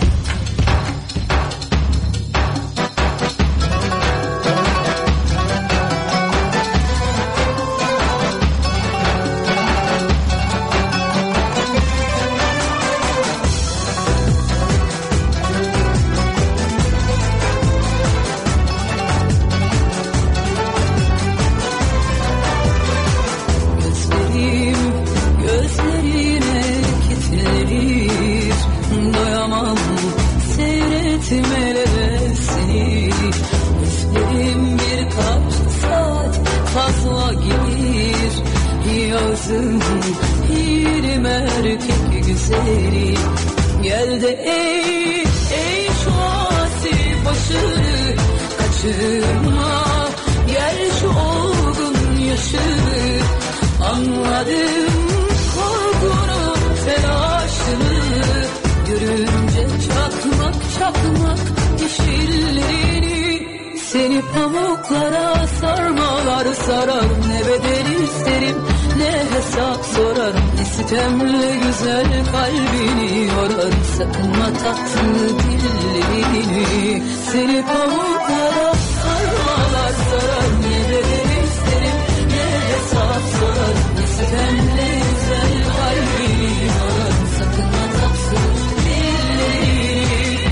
Gözlerim gözlerine kilitlenir. Doyamam seyretmelere seni. Gözlerim birkaç saat fazla gelir. Yazım pirim erkek güzeli. Gel de ey şu asi başını kaçırma. Gel şu olgun yaşını. Anladım korkunu, telaşını. Görünce çakmak çakmak yeşillerini. Seni pamuklara sarmalar sarar. Ne bedel isterim ne hesap sorarım. Ne sitemle güzel kalbini yorar. Sakınma tatlı dillerini. Seni pamuklara sarmalar sarar. Ne bedel isterim ne hesap sorarım. Ne sitemle güzel kalbini yorar. Sakınma tatlı dillerini.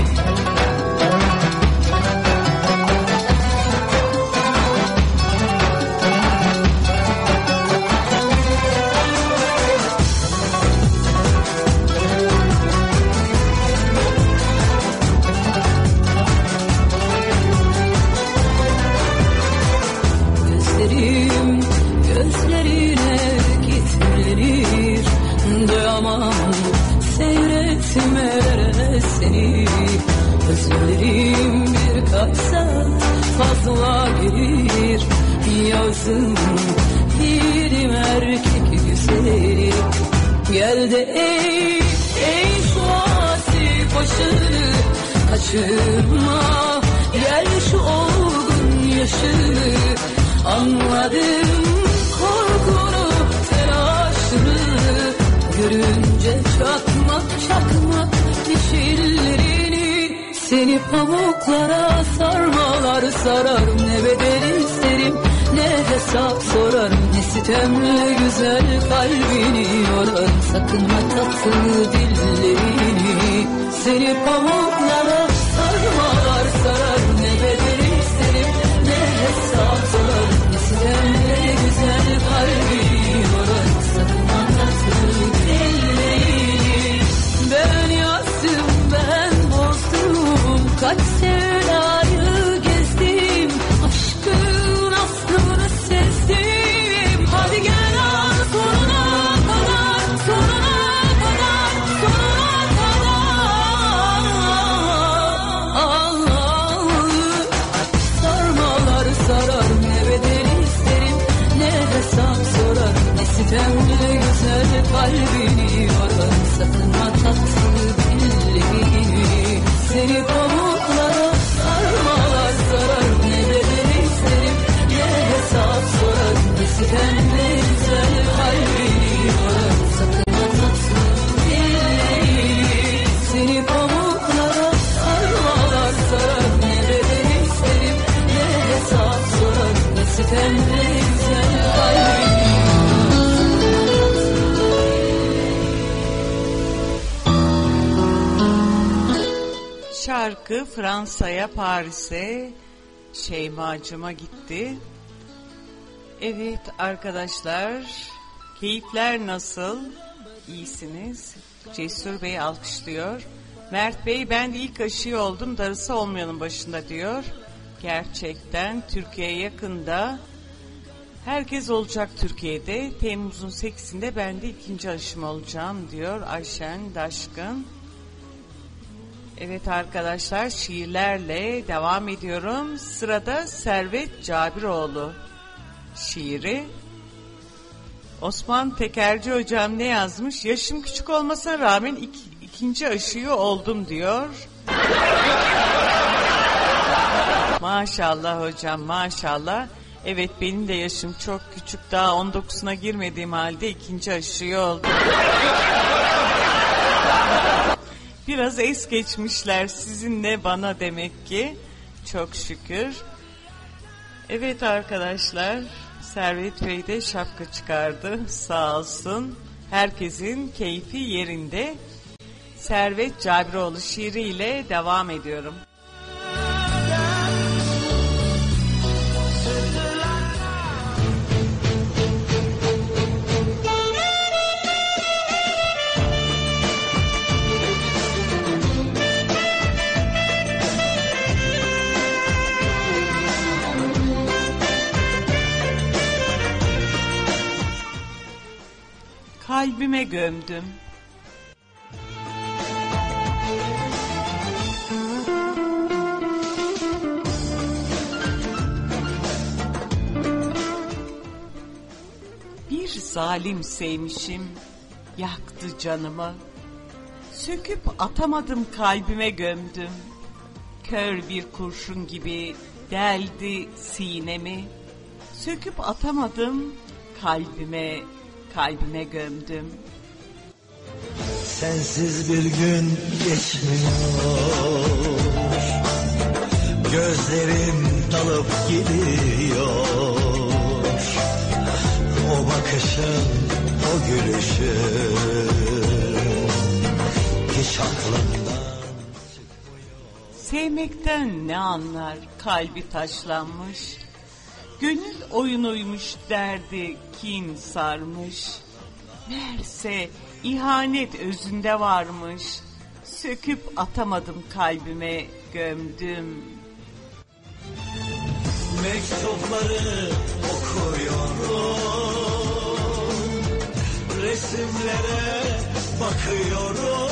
Gözlerim gözlerine kilitlenir. Doyamam seyretmelere seni. Gözlerim birkaç saat fazla gelir. Yazım pirim erkek güzeli. Gel de ey şu asi başını kaçırma. Gel şu olgun yaşını. Anladım korkunu, telaşını. Görünce çakmak çakmak yeşillerini. Seni pamuklara sarmalar sararım. Ne bedel isterim ne hesap sorarım. Ne sitemle güzel kalbini yorar. Sakınma tatlı dillerini. Seni pamuklara sarmalar sararım. Ne bedel isterim ne hesap sorarım. Ne sitemle güzel kalbini yorar. Sakınma tatlı dillerini. Ben yazdım ben bozdum. Kaç sevdayı gezdim. Aşkın aslını sezdim. Hadi gel al sonuna kadar. Sonuna kadar. Sonuna kadar. Allah. Sarmalar sarar. Ne bedel isterim ne hesap sorarım. Ne Seni pamuklara sarmalar sararım. Ne bedel isterim ne hesap sorarım. Ne sitem ne güzel kalbini yorarım. Sakın anlatma dillerini. Seni pamuklara sarmalar sararım. Ne bedel isterim ne hesap sorarım. Ne sitem ne güzel kalbini. Şarkı Fransa'ya, Paris'e, Şeymacıma gitti. Evet arkadaşlar, keyifler nasıl? İyisiniz. Cesur Bey alkışlıyor. Mert Bey, ben de ilk aşıyı oldum, darısı olmayanın başında diyor. Gerçekten Türkiye yakında. Herkes olacak Türkiye'de. Temmuz'un 8'inde ben de ikinci aşım olacağım diyor Ayşen Daşkın. Evet arkadaşlar, şiirlerle devam ediyorum. Sırada Servet Cabiroğlu şiiri. Osman Tekerci hocam ne yazmış? Yaşım küçük olmasına rağmen ikinci aşıyı oldum diyor. Maşallah hocam, maşallah. Evet, benim de yaşım çok küçük, daha 19'una girmediğim halde ikinci aşıyı oldum. Biraz es geçmişler sizinle bana demek ki. Çok şükür. Evet arkadaşlar, Servet Bey de şapka çıkardı. Sağ olsun. Herkesin keyfi yerinde. Servet Cabiroğlu şiiriyle devam ediyorum. Kalbime gömdüm. Bir zalim sevmişim, yaktı canımı. Söküp atamadım, kalbime gömdüm. Kör bir kurşun gibi deldi sinemi. Söküp atamadım, kalbime gömdüm. Sensiz bir gün geçmiyor, gözlerim dalıp gidiyor. O bakışın, o gülüşün hiç aklımdan çıkmıyor. Sevmekten ne anlar, kalbi taşlanmış. Gönül oyunuymuş, derdi kin sarmış. Meğerse ihanet özünde varmış. Söküp atamadım, kalbime gömdüm. Mektupları okuyorum, resimlere bakıyorum.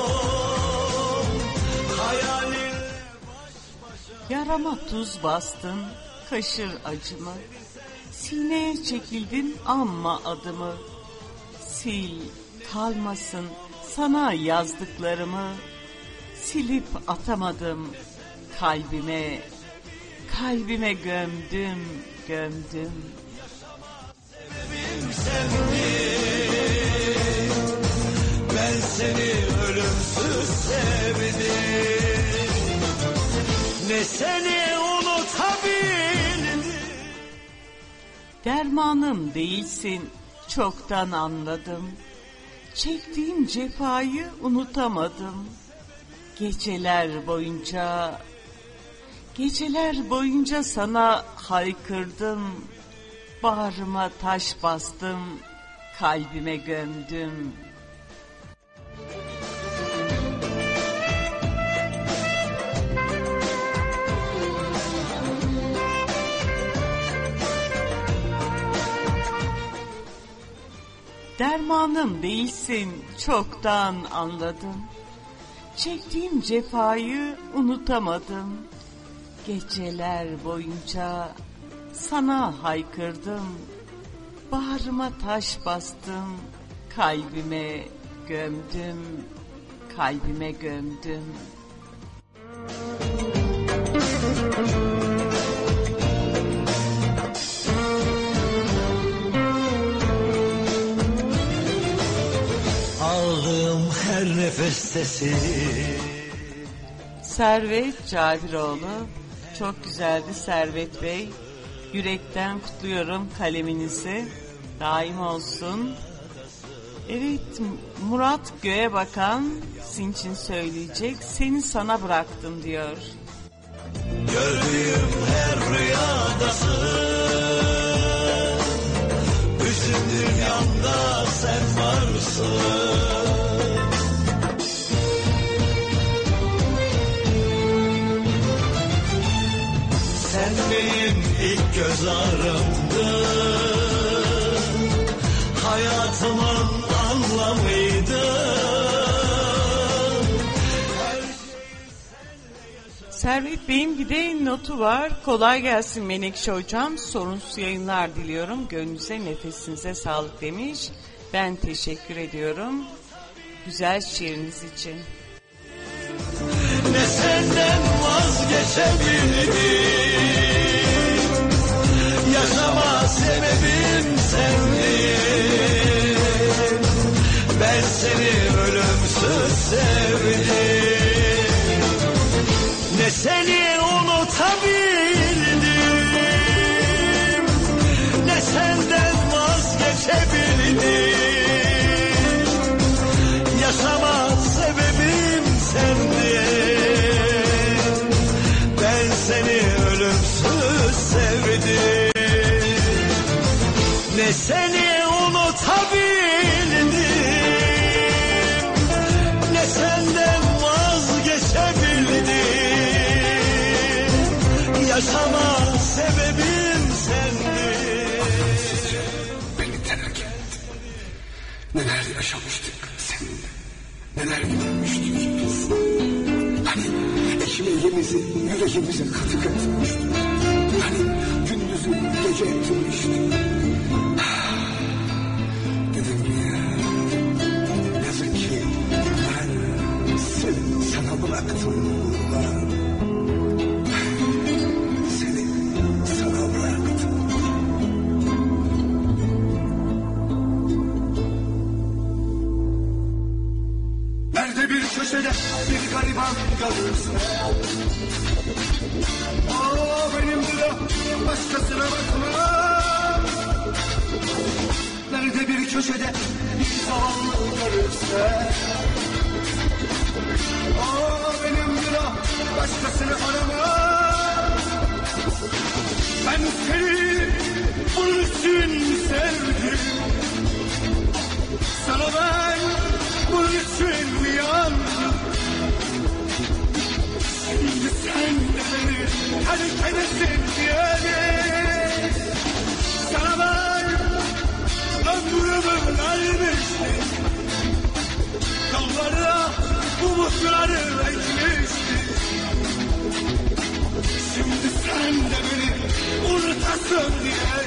Hayalinle baş başa. Yarama tuz bastın, kaşır acımı. Sineye çekildin amma adımı. Sil, kalmasın sana yazdıklarımı. Silip atamadım, kalbime gömdüm. Ben seni ölümsüz sevdim, ne seni unutabildim. Dermanım değilsin, çoktan anladım. Çektiğim cefayı unutamadım. Geceler boyunca sana haykırdım. Bağrıma taş bastım, kalbime gömdüm. Dermanım değilsin, çoktan anladım. Çektiğim cefayı unutamadım. Geceler boyunca sana haykırdım. Bağrıma taş bastım, kalbime gömdüm. Aldığım her nefeste seni. Servet Cadiroğlu. Çok güzeldi Servet Bey. Yürekten kutluyorum kaleminizi. Daim olsun. Evet, Murat Göğe Bakan sizin için söyleyecek. Seni sana bıraktım diyor. Gördüğüm her rüyadasın. Bütün dünyamda sen varsın. Sen benim ilk göz ağrımdın. Hayatımın anlamıydın. Servet Bey'in bir de notu var. Kolay gelsin Menekşe Hocam. Sorunsuz yayınlar diliyorum. Gönlünüze, nefesinize sağlık demiş. Ben teşekkür ediyorum. Güzel şiiriniz için. Ne senden vazgeçebildim. Yaşama sebebim sendin. Ben seni ölümsüz sevdim. Ne seni unutabildim. Ne senden vazgeçebildim. Yaşama sebebim sendin. Ben seni ölümsüz sevdim. Ne seni unutabildim. Ne senden vazgeçebildim. Yaşama sebebim sendin. Beni terk etti. Neler yaşamıştık seninle. Neler görmüştük biz. Hani ekmeğimizi yüreğimize katık etmiştik. Hani gündüzü gece etmiştik. Dedim ya, yazık ki ben seni sana bıraktım burada. Seni sana bıraktım. Nerede bir köşede bir gariban kalırsa, o benimdir o, başkasına bakma. Nerede bir köşede bir zavallı kalırsa, o benimdir o, başkasını arama. Ben seni bunun için sevdim. Sana ben bunun için yandım. Şimdi sen de beni terk edesin diyelim. Sana ben ömrümü vermiştim. Yollara umutları ekmiştim. Şimdi sen de beni unutasın diye.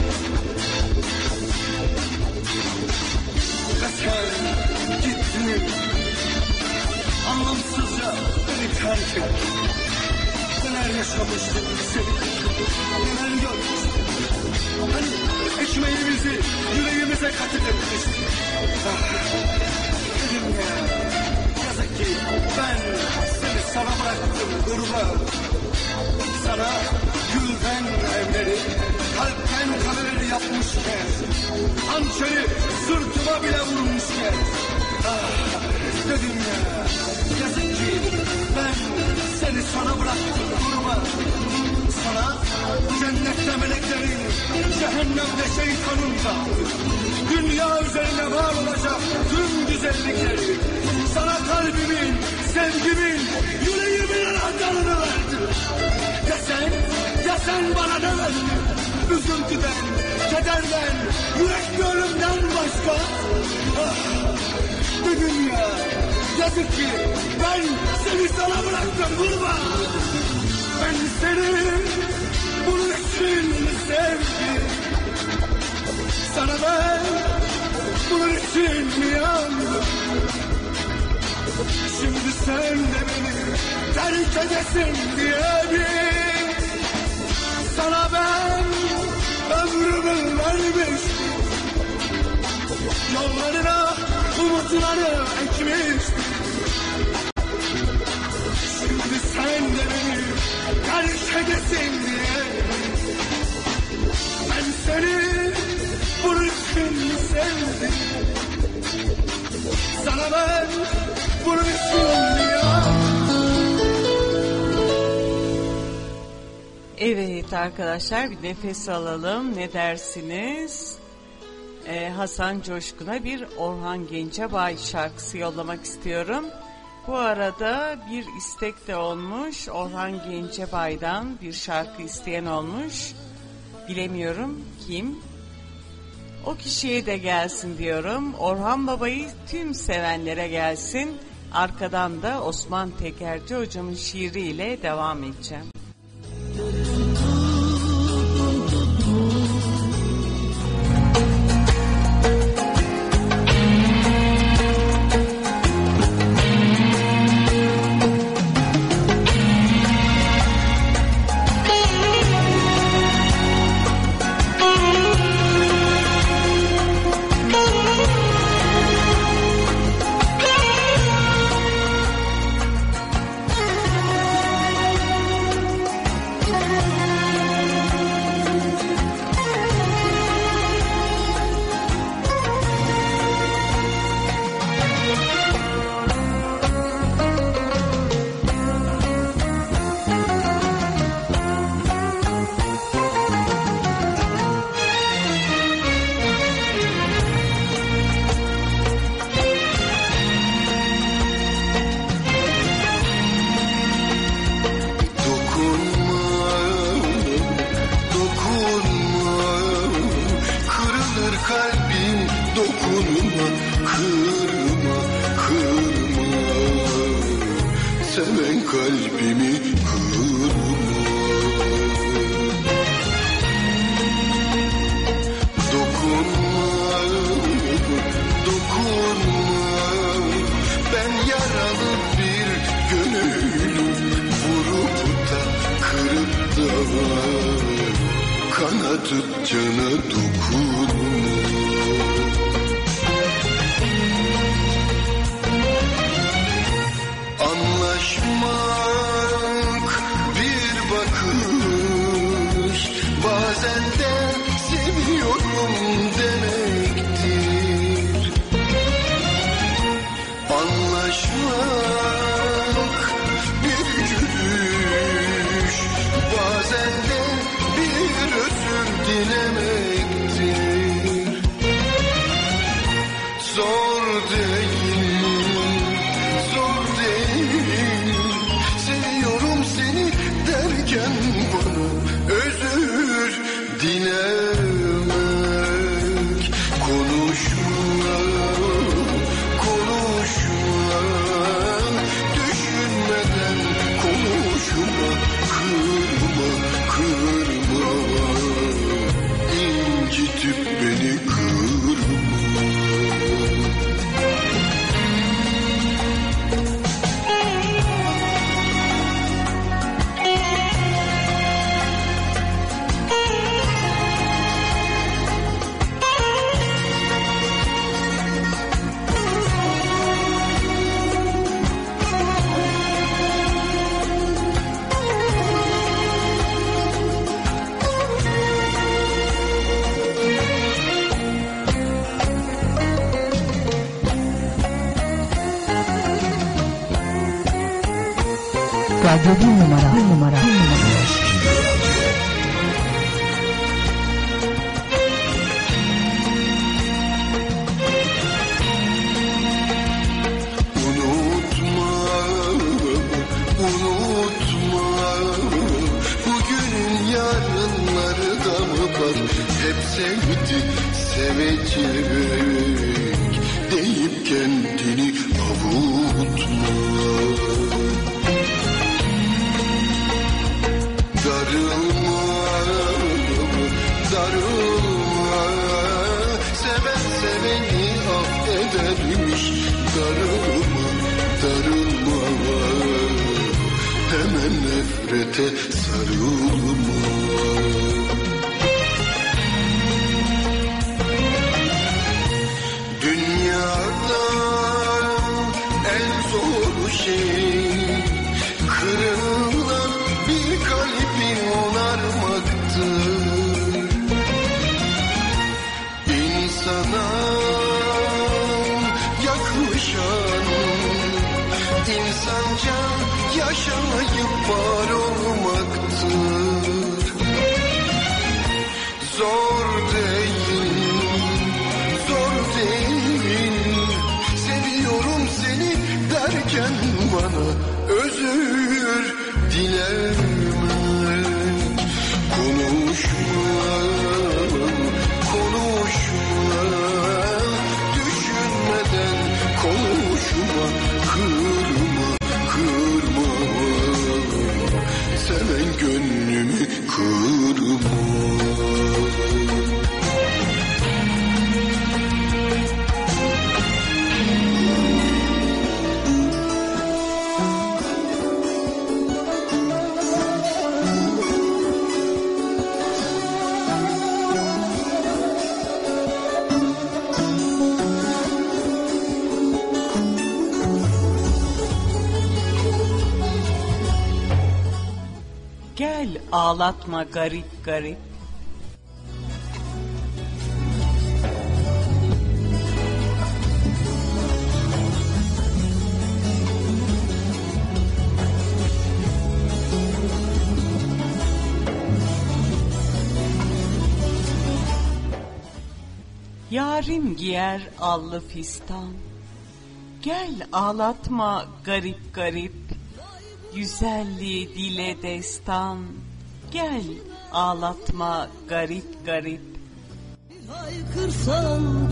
Ve sen gittin. Anlamsızca beni terk ettin. Neler yaşamıştık seninle. Neler görmüştük. Hani ekmeğimizi yüreğimize katık etmiştik. Dedim ya, yazık ki ben seni sana bıraktım gurba. Sana gülden evleri, kalpten kaleleri yapmışken, hançeri sırtıma bile vurmuşken. Dedim ya, yazık ki ben seni sana bıraktım gurba. Sana cennette meleklerin, cehennemde şeytanın dağıtı. Dünya üzerine var olacak tüm güzellikleri. Sana kalbimin, sevgimin, yüreğimin anahtarını verdim. Ya sen bana ne verdin? Üzüntüden, kederden, yürekli ölümden başka. Dedim ya, yazık ki ben seni sana bıraktım vurma. Ben seni bunun için sevdim. Sana ben bunun için yandım. Şimdi sen de beni terk edesin diye bir sana ben ömrümü vermiştim. Yollarına umutları ekmiştim. Şimdi sen de beni terk edesin diye ben seni bunun için sevdim. Sana ben bunun için ya. Evet arkadaşlar, bir nefes alalım. Ne dersiniz? Hasan Coşkun'a bir Orhan Gencebay şarkısı yollamak istiyorum. Bu arada bir istek de olmuş. Orhan Gencebay'dan bir şarkı isteyen olmuş. Bilemiyorum kim. O kişiye de gelsin diyorum. Orhan Baba'yı tüm sevenlere gelsin. Arkadan da Osman Tekerci hocamın şiiriyle devam edeceğim. Radyo 1 numara. Hep sevdi, sevecek deyip kendini avutma. Darılma, darılma, seven seveni affedermiş. Darılma, darılma. hemen nefrete sarılma. Dünyada en zor şey kırılan bir kalbin onarmaktır. İnsana yaklaşan, insanca yaşayıp var olmaktır. Zor değil, zor değil, seviyorum seni derken bana özür dileme. Konuşma, konuşma, düşünmeden konuşma, kırma, kırma, seven gönlümü kırma. Gel ağlatma garip garip. Yarim giyer allı fistan. Gel ağlatma garip garip. Güzelliği dile destan. Gel ağlatma garip garip. Haykırsan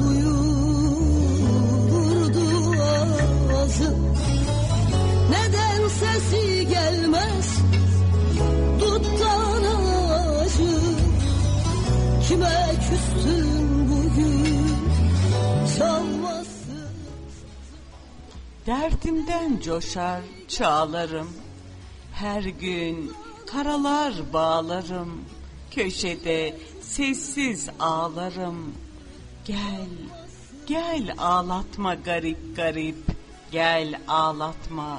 duyulurdu ağzı. Neden sesi gelmez duttan ağacı. Kime küstün bugün çalmasın. Derdimden coşar çağlarım. Her gün karalar bağlarım. Köşede sessiz ağlarım. Gel, gel ağlatma garip garip. Gel ağlatma.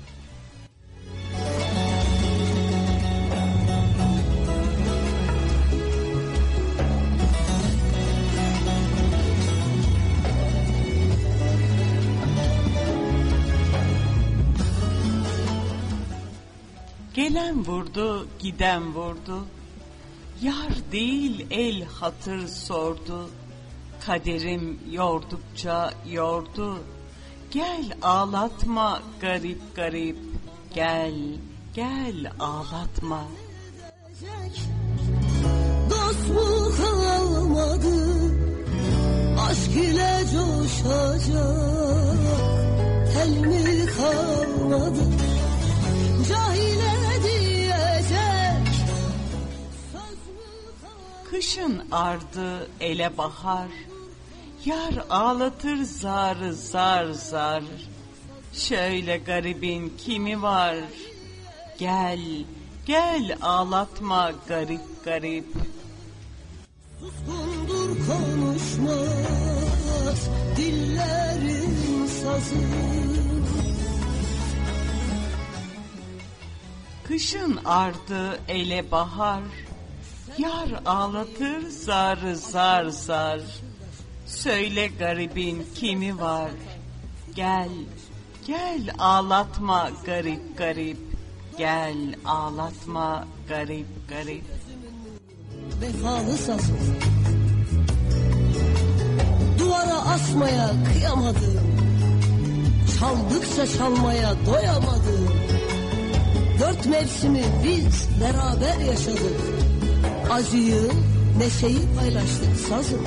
Gelen vurdu, giden vurdu. Yar değil el hatır sordu. Kaderim yordukça yordu. Gel ağlatma garip garip. Gel, gel ağlatma. Dost mu kalmadı, aşk ile coşacak tel mi kalmadı, cahile diyecek söz mü kalmadı. Kışın ardı ele bahar, yar ağlatır zar zar zar. Şöyle garibin kimi var? Gel, gel ağlatma garip garip. Suskundur konuşmaz dillerin sazı. Kışın ardı ele bahar, yar ağlatır zar zar zar. Söyle garibin kimi var? Gel, gel ağlatma garip garip. Gel ağlatma garip garip. Vefalı sazı duvara asmaya kıyamadım, çaldıkça çalmaya doyamadım. 4 mevsimi biz beraber yaşadık, acıyı neşeyi paylaştık sazım.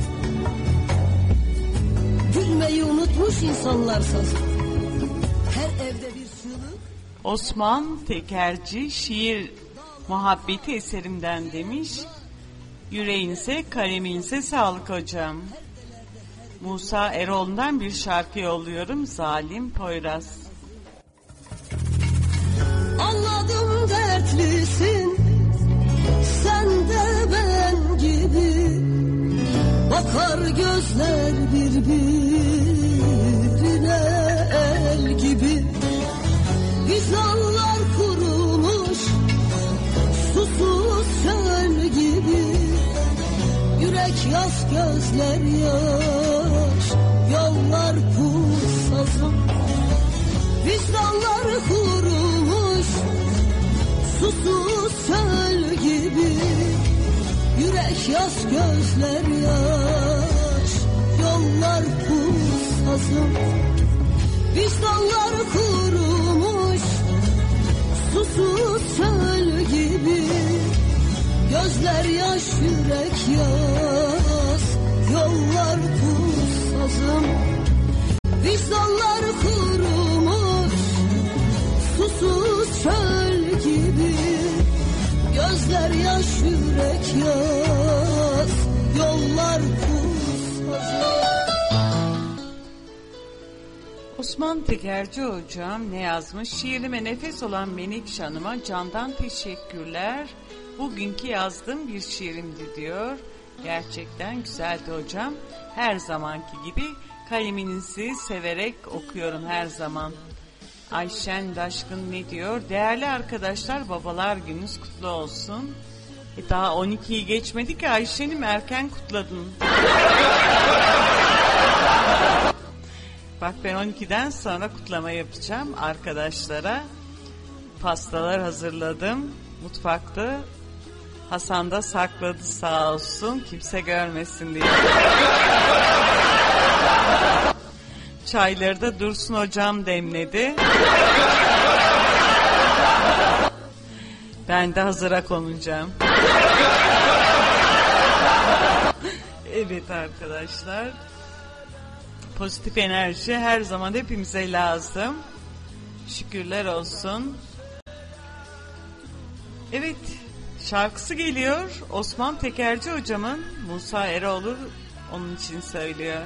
Gülmeyi unutmuş insanlar sazım. Her evde bir çığlık. Osman Tekerci şiir muhabbeti eserimden demiş. Yüreğinize, kaleminize sağlık hocam. Musa Erol'dan bir şarkı yolluyorum. Zalim Poyraz. Anladım dertlisin, sen de ben gibi. Bakar gözler birbirine el gibi. Vicdanlar kurumuş, susuz çöl gibi. Yürek yaz, gözler yaş, yollar pussazım. Vicdanlar kurumuş, susuz çöl gibi. Yürek yaz, gözler yaş, yollar pussazım. Vicdanlar kurumuş, susuz çöl gibi. Gözler yaş, yürek yaz, yollar pussazım. Vicdanlar kurumuş, susuz çöl gibi. Gözler yaş, yürek yaz, yollar pussazım. Osman Tekerci hocam ne yazmış? Şiirime nefes olan Menekşe Hanım'a candan teşekkürler. Bugünkü yazdığım bir şiirimdi diyor. Gerçekten güzeldi hocam. Her zamanki gibi kaleminizi severek okuyorum her zaman. Ayşen Daşkın ne diyor? Değerli arkadaşlar, babalar gününüz kutlu olsun. Daha 12'yi geçmedi ki Ayşen'im, erken kutladın. Bak ben 12'den sonra kutlama yapacağım arkadaşlara. Pastalar hazırladım mutfakta. Hasan da sakladı sağ olsun, kimse görmesin diye. Çayları da Dursun hocam demledi. Ben de hazıra konacağım. Evet arkadaşlar. Pozitif enerji her zaman hepimize lazım. Şükürler olsun. Evet, şarkısı geliyor. Osman Tekerci hocamın, Musa Eroğlu onun için söylüyor.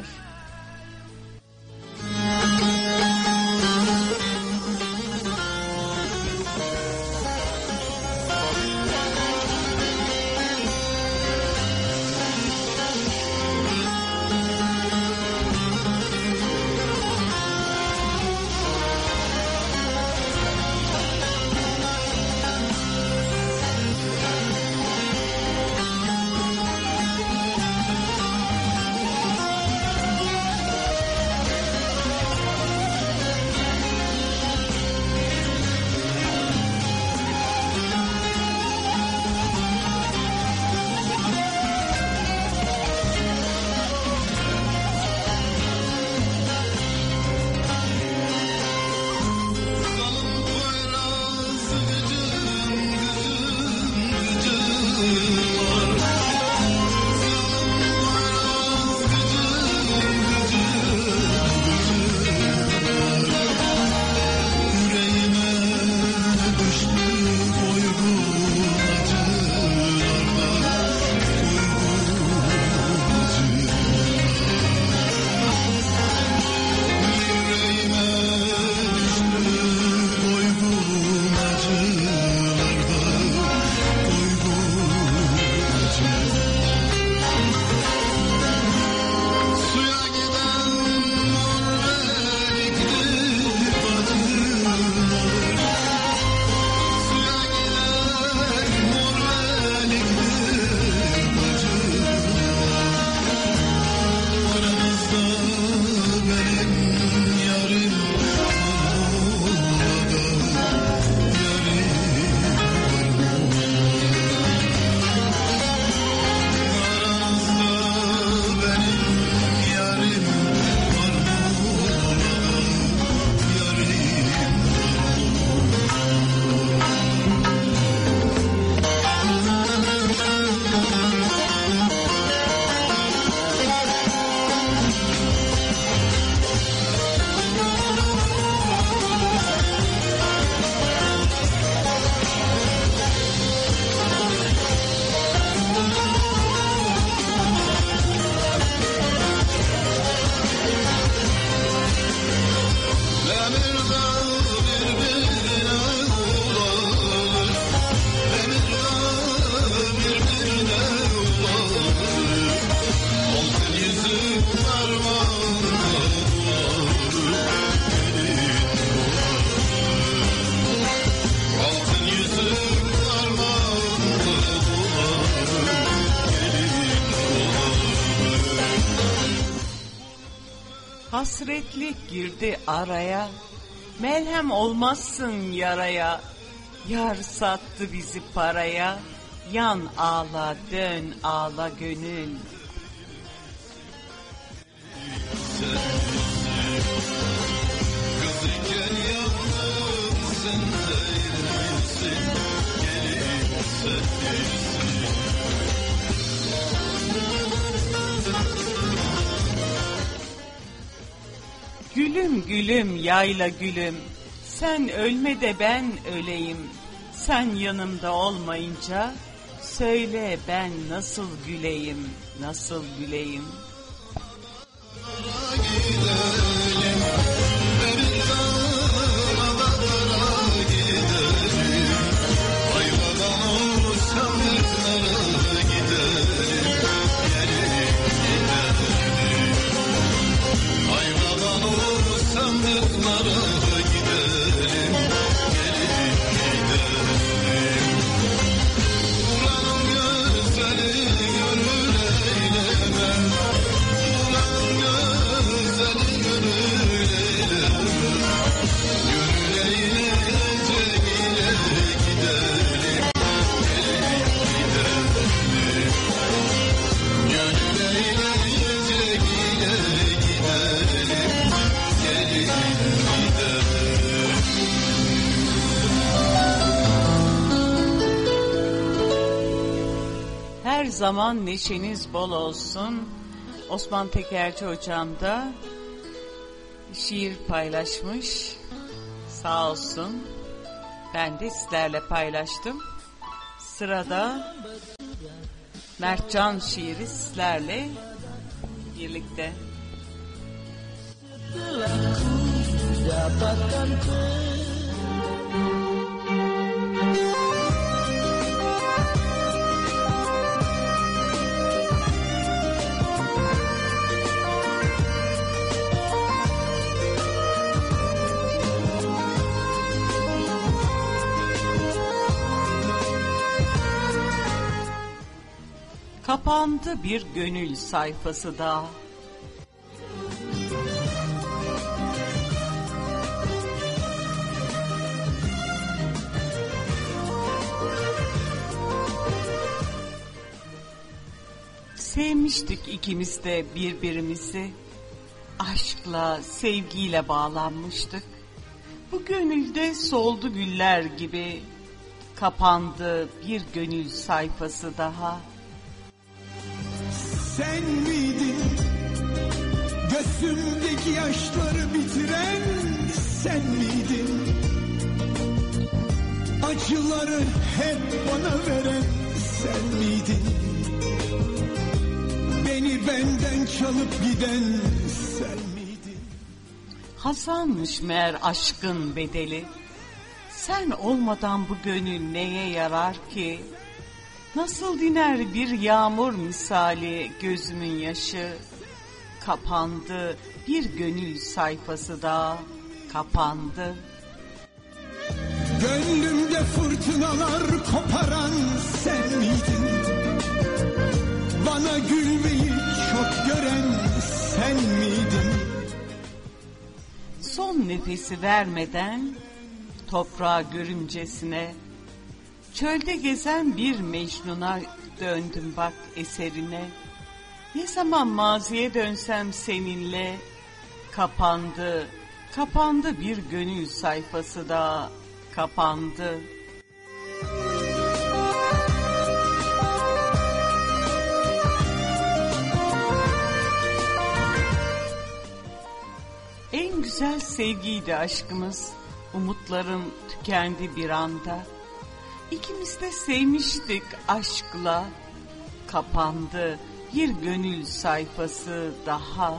Hasretlik girdi araya, merhem olmazsın yaraya. Yar sattı bizi paraya, yan ağla dön ağla gönül. Gülüm gülüm yayla gülüm, sen ölme de ben öleyim. Sen yanımda olmayınca, söyle ben nasıl güleyim, nasıl güleyim. Her zaman neşeniz bol olsun. Osman Tekerci hocam da şiir paylaşmış. Sağ olsun. Ben de sizlerle paylaştım. Sırada Mertcan şiiri sizlerle birlikte. Kapandı bir gönül sayfası daha. Sevmiştik ikimiz de birbirimizi. Aşkla, sevgiyle bağlanmıştık. Bu gönülde soldu güller gibi. Kapandı bir gönül sayfası daha. Sen miydin gözümdeki yaşları bitiren, sen miydin acıları hep bana veren, sen miydin beni benden çalıp giden, sen miydin? Hasanmış meğer aşkın bedeli. Sen olmadan bu gönül neye yarar ki? Nasıl diner bir yağmur misali gözümün yaşı? Kapandı bir gönül sayfası da, kapandı. Gönlümde fırtınalar koparan sen miydin? Bana gülmeyi çok gören sen miydin? Son nefesi vermeden toprağa görümcesine, çölde gezen bir Mecnun'a döndüm bak eserine. Ne zaman maziye dönsem seninle, kapandı, kapandı bir gönül sayfası da, kapandı. En güzel sevgiydi aşkımız, umutlarım tükendi bir anda. İkimiz de sevmiştik aşkla, kapandı bir gönül sayfası daha.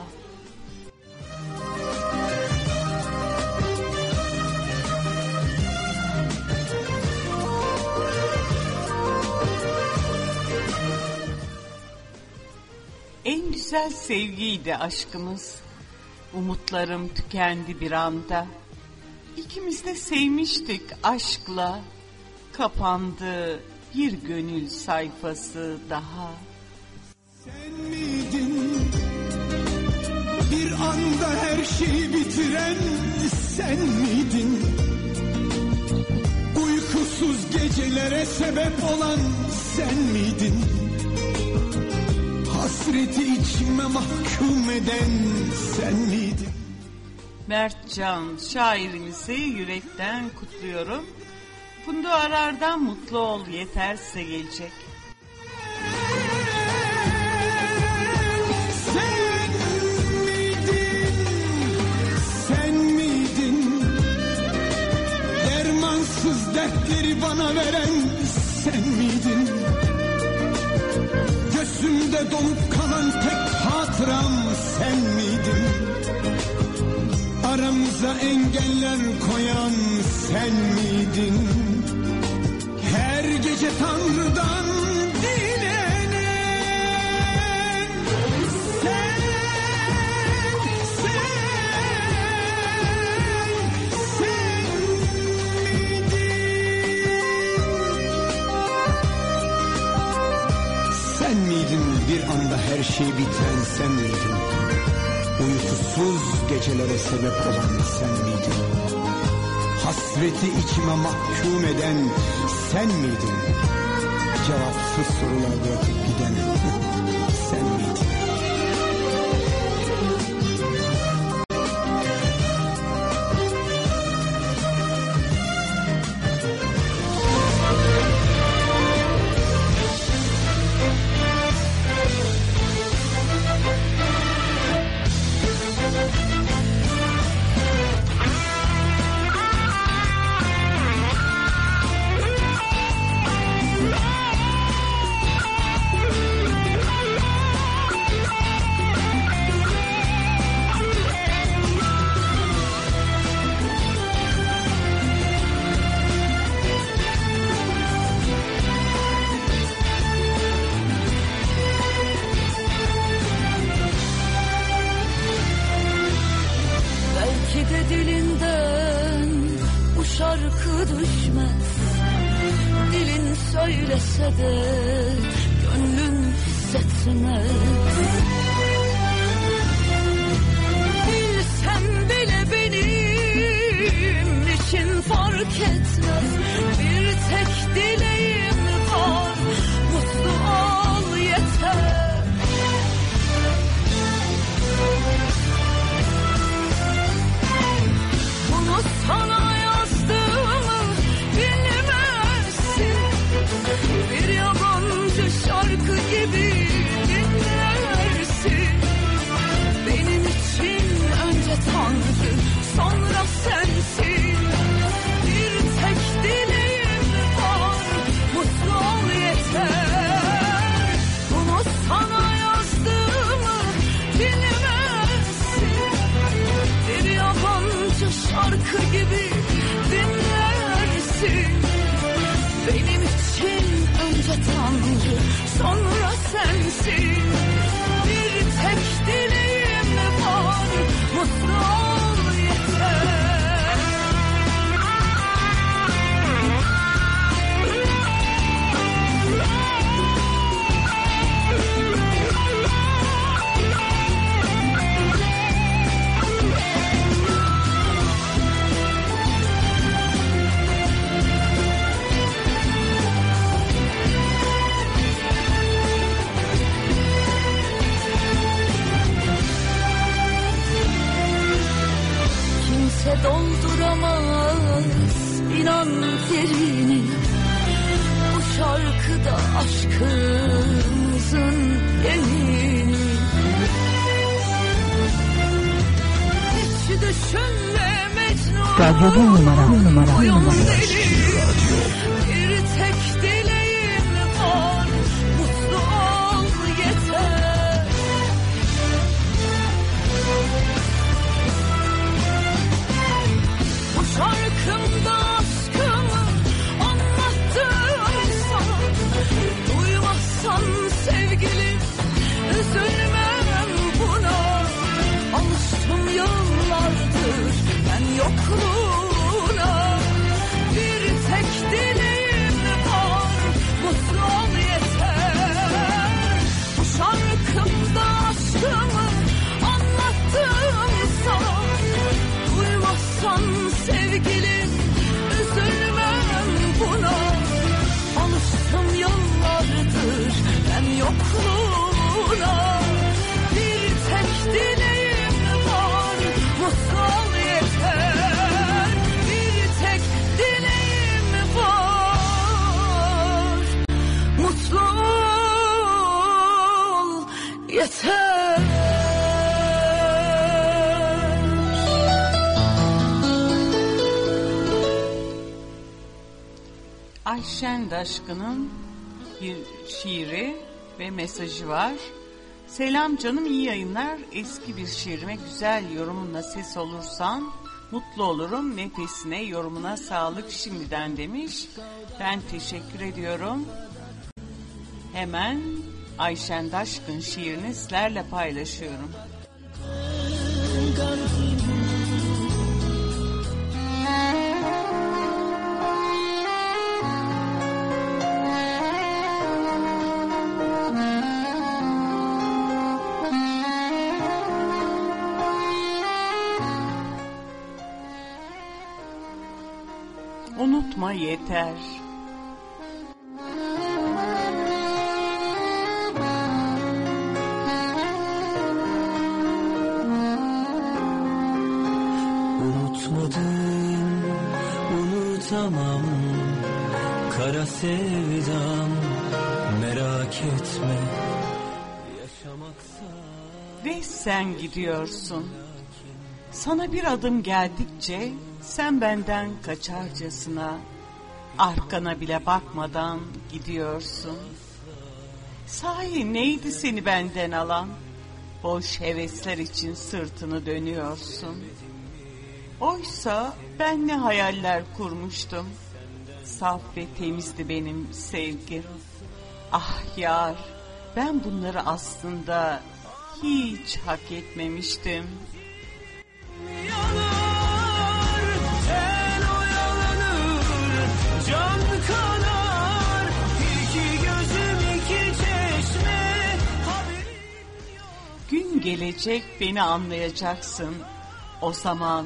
En güzel sevgiydi aşkımız, umutlarım tükendi bir anda. İkimiz de sevmiştik aşkla, kapandı bir gönül sayfası daha. Sen miydin Bir anda her şeyi bitiren sen miydin? Uykusuz gecelere sebep olan sen miydin? Hasreti içime mahkum eden sen miydin? Mertcan şairimizi yürekten kutluyorum. Funda Arar'dan Mutlu Ol Yeter size gelecek. Sen miydin? Dermansız dertleri bana veren sen miydin? Gözümde donup kalan tek hatıram sen miydin? Aramıza engeller koyan sen miydin? Her gece Tanrı'dan dilenen sen miydin? Sen miydin bir anda her şeyi bitiren sen miydin? Uykusuz gecelere sebep olan sen miydin? Hasreti içime mahkum eden sen miydin? Cevapsız sorular bırakıp giden sen miydin? Yıllardır ben yokluğuna bir yeter. Ayşen Daşkın'ın bir şiiri ve mesajı var. Selam canım, iyi yayınlar. Eski bir şiirime güzel yorumunla ses olursan mutlu olurum. Nefesine, yorumuna sağlık şimdiden demiş. Ben teşekkür ediyorum. Hemen Ayşen Daşkın şiirini sizlerle paylaşıyorum. Unutma yeter. Unutmadım, unutamam kara sevdam, merak etme yaşamaksa. Ve sen gidiyorsun. Sana bir adım geldikçe sen benden kaçarcasına arkana bile bakmadan gidiyorsun. Sahi neydi seni benden alan? Boş hevesler için sırtını dönüyorsun. Oysa ben ne hayaller kurmuştum. Saf ve temizdi benim sevgim. Ah yar, ben bunları aslında hiç hak etmemiştim. Yanar, ten oyalanır, can kanar, iki gözüm iki çeşme. Gün gelecek beni anlayacaksın. O zaman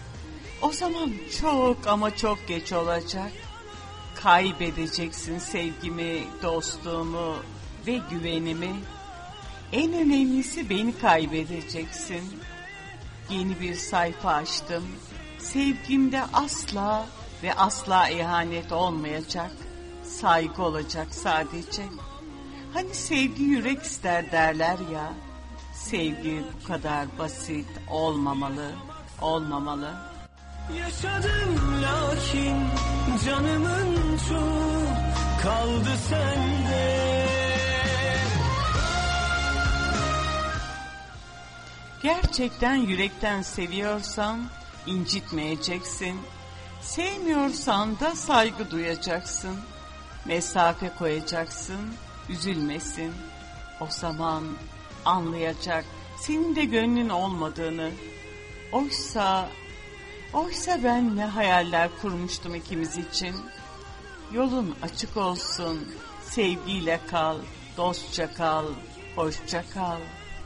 çok ama çok geç olacak. Kaybedeceksin sevgimi, dostluğumu ve güvenimi. En önemlisi beni kaybedeceksin. Yeni bir sayfa açtım. Sevgimde asla ve asla ihanet olmayacak. Saygı olacak sadece. Hani sevgi yürek ister derler ya. Sevgi bu kadar basit olmamalı, olmamalı. Yaşadım lakin canımın çoğu kaldı sende. Gerçekten yürekten seviyorsan incitmeyeceksin. Sevmiyorsan da saygı duyacaksın. Mesafe koyacaksın, üzülmesin. O zaman anlayacak senin de gönlün olmadığını. Oysa ben ne hayaller kurmuştum ikimiz için. Yolun açık olsun, sevgiyle kal, dostça kal, hoşça kal.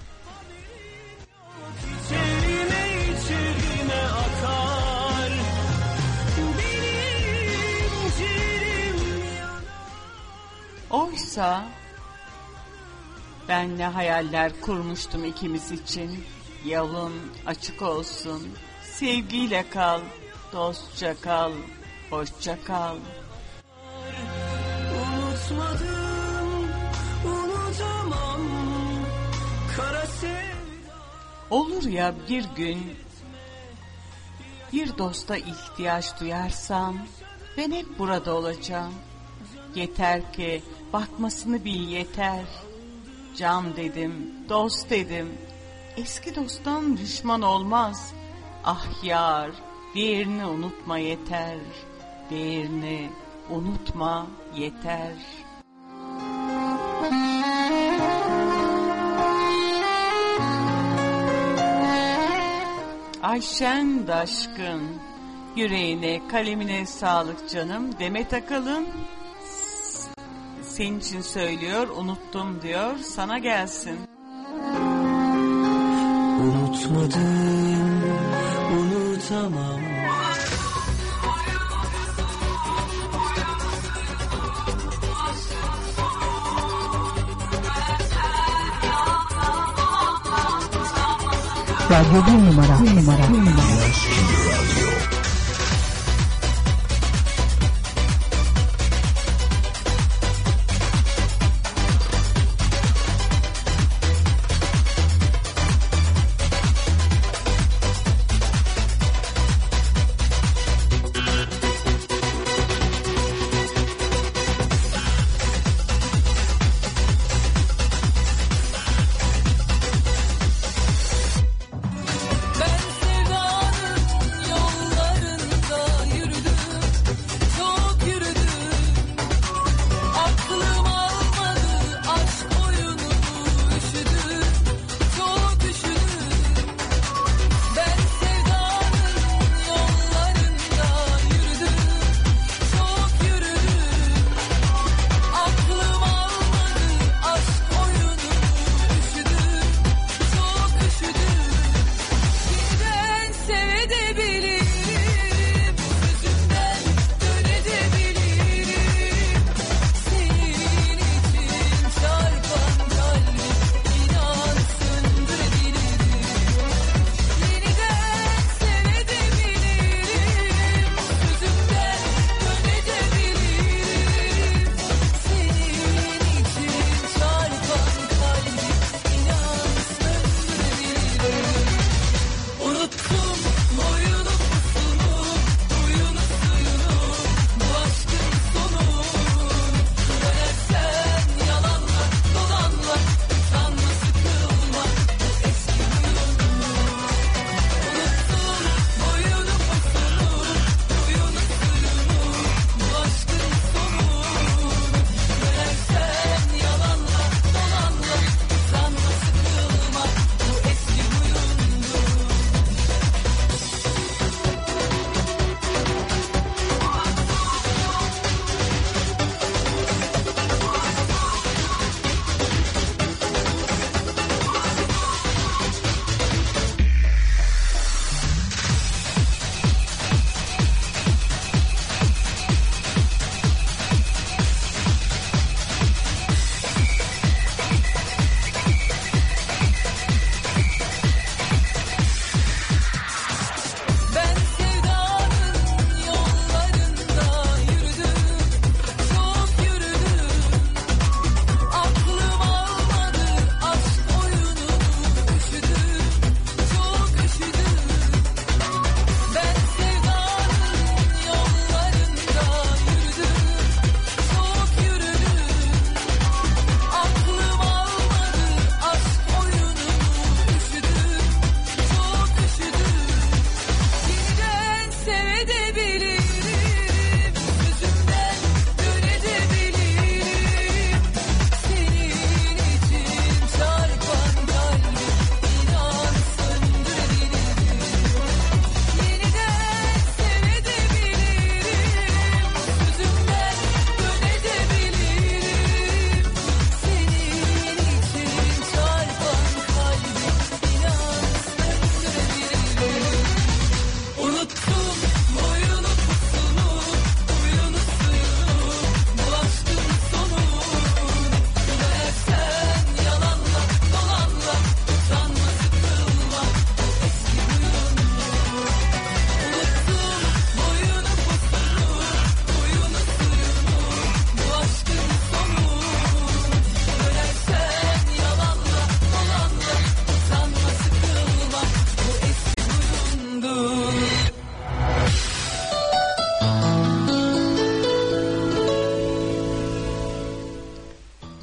İçerime akar, benim ciğerim yanar. Oysa ben ne hayaller kurmuştum ikimiz için. Yolun açık olsun, sevgiyle kal, dostça kal, hoşça kal. Unutmadım, unutamam kara sevda. Olur ya bir gün bir dosta ihtiyaç duyarsam ben hep burada olacağım. Yeter ki bakmasını bil yeter. Can dedim, dost dedim. Eski dosttan düşman olmaz. Ah yar, değerini unutma yeter. Değerini unutma yeter. Ayşen Daşkın, yüreğine, kalemine sağlık canım. Demet Akalın senin için söylüyor, unuttum diyor, sana gelsin. Unutmadım, unutamam. Radyo 1 numara.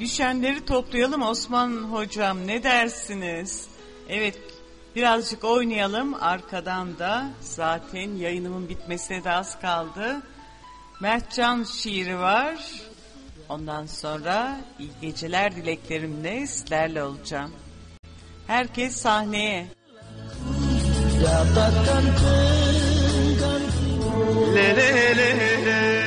Düşenleri toplayalım Osman hocam, ne dersiniz? Evet, birazcık oynayalım, arkadan da zaten yayınımın bitmesine de az kaldı. Mertcan şiiri var. Ondan sonra iyi geceler dileklerimle sizlerle olacağım. Herkes sahneye. Le le le le.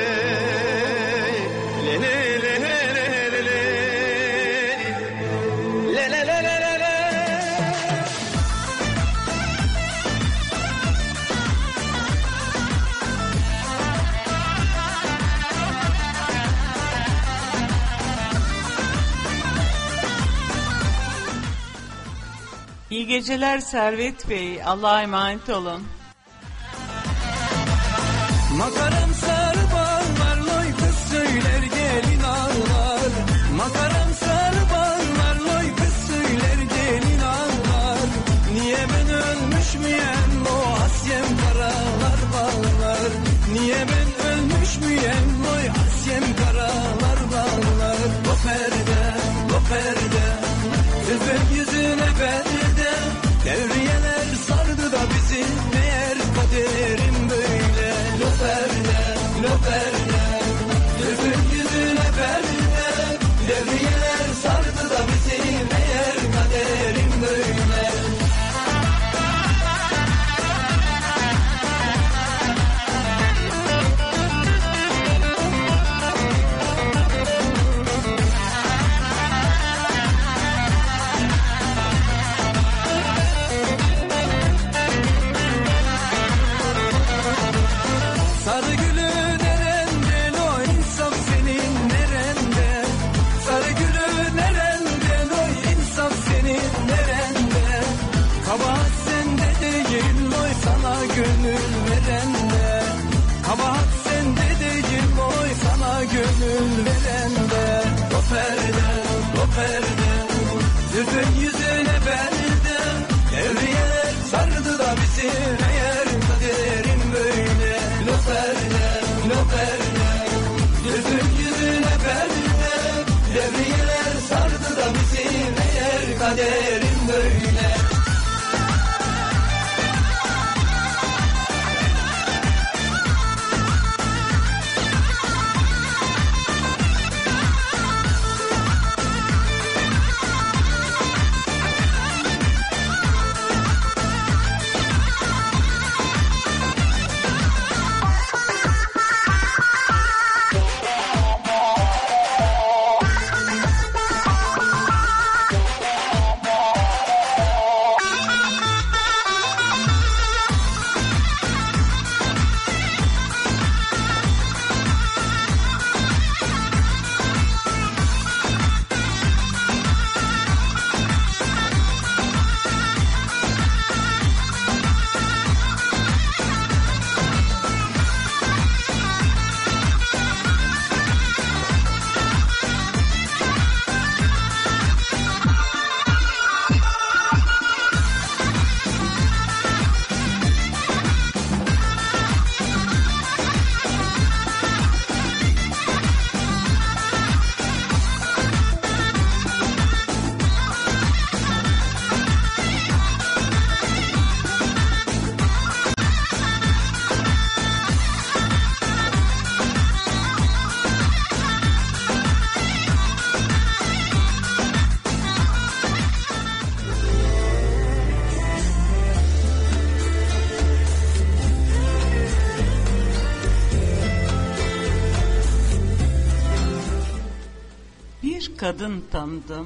İyi geceler Servet Bey. Allah'a emanet olun. Makaram sarı bağlar, loy kız söyler gelin ağlar. Makaram sarı bağlar, loy kız söyler gelin ağlar. Niye ben ölmüş müyem o asyem karalar bağlar. Niye ben ölmüş müyem oy asyem karalar bağlar. O perde, üzüm yüzüne perde. Devriyeler sardı da bizi, meğer kaderim böyle. Lo perde, üzüm yüzüne perde. Devriyeler sardı da bizi, meğer kaderim böyle. Sarı gülü nereden o insaf senin nerende? Sarı gülü nereden o insaf senin nerende? Kabahat sende değil oy sana gönül verende. Kabahat sende değil oy sana gönül verende. O perde, yüzün yüzüne perde. Devriyeler sardı da bizi, meğer kaderim böyle. Lo perde, yüzün yüzüne perde. Devriyeler sardı da bizi, meğer kaderim böyle. Kadın tanıdım.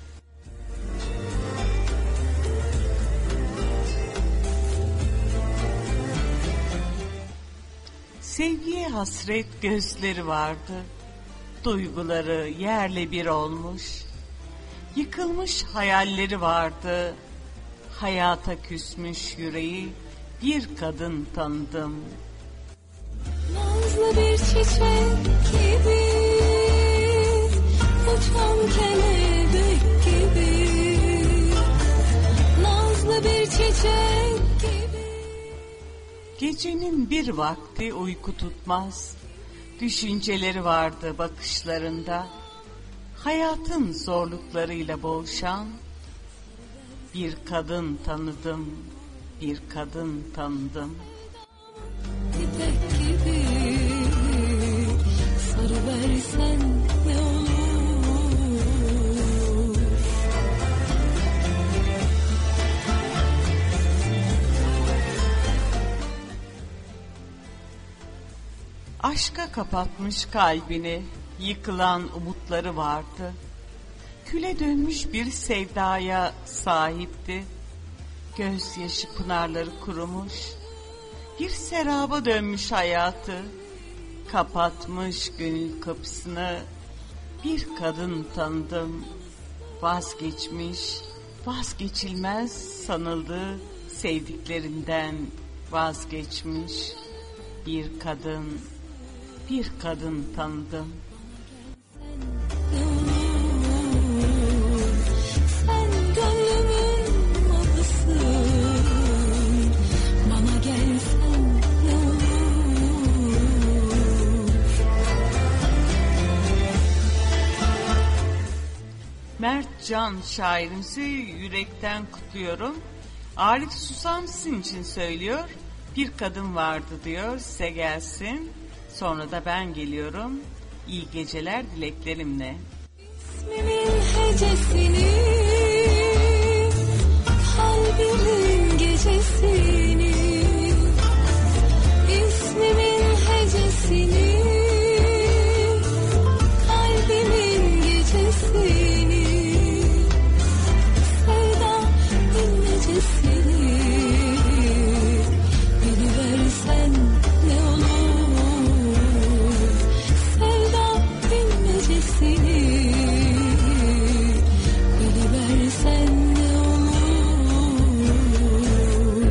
Sevgiye hasret gözleri vardı. Duyguları yerle bir olmuş. Yıkılmış hayalleri vardı. Hayata küsmüş yüreği bir kadın tanıdım. Nazlı bir çiçek gibi, uçan kelebek gibi, nazlı bir çiçek gibi. Gecenin bir vakti uyku tutmaz, düşünceleri vardı bakışlarında. Hayatın zorluklarıyla boğuşan bir kadın tanıdım, bir kadın tanıdım. İpek gibi sarıversen ne olur? Aşka kapatmış kalbini, yıkılan umutları vardı. Küle dönmüş bir sevdaya sahipti. Gözyaşı pınarları kurumuş, bir seraba dönmüş hayatı. Kapatmış gönül kapısını, bir kadın tanıdım. Vazgeçmiş, vazgeçilmez sanıldı, sevdiklerinden vazgeçmiş. Bir kadın tanıdım. Sen gönlümün malısın, bana gelsen ne olur? Mert Can şairimizi yürekten kutluyorum. Arif Susam sizin için söylüyor. Bir kadın vardı diyor, size gelsin. Sonra da ben geliyorum. İyi geceler dileklerimle. İsmimin hecesini, kalbimin gecesini, ismimin hecesini, kalbimin gecesini, sevda inlecesini, biliversen ne olur? Sevda inlecesini, biliversen ne olur?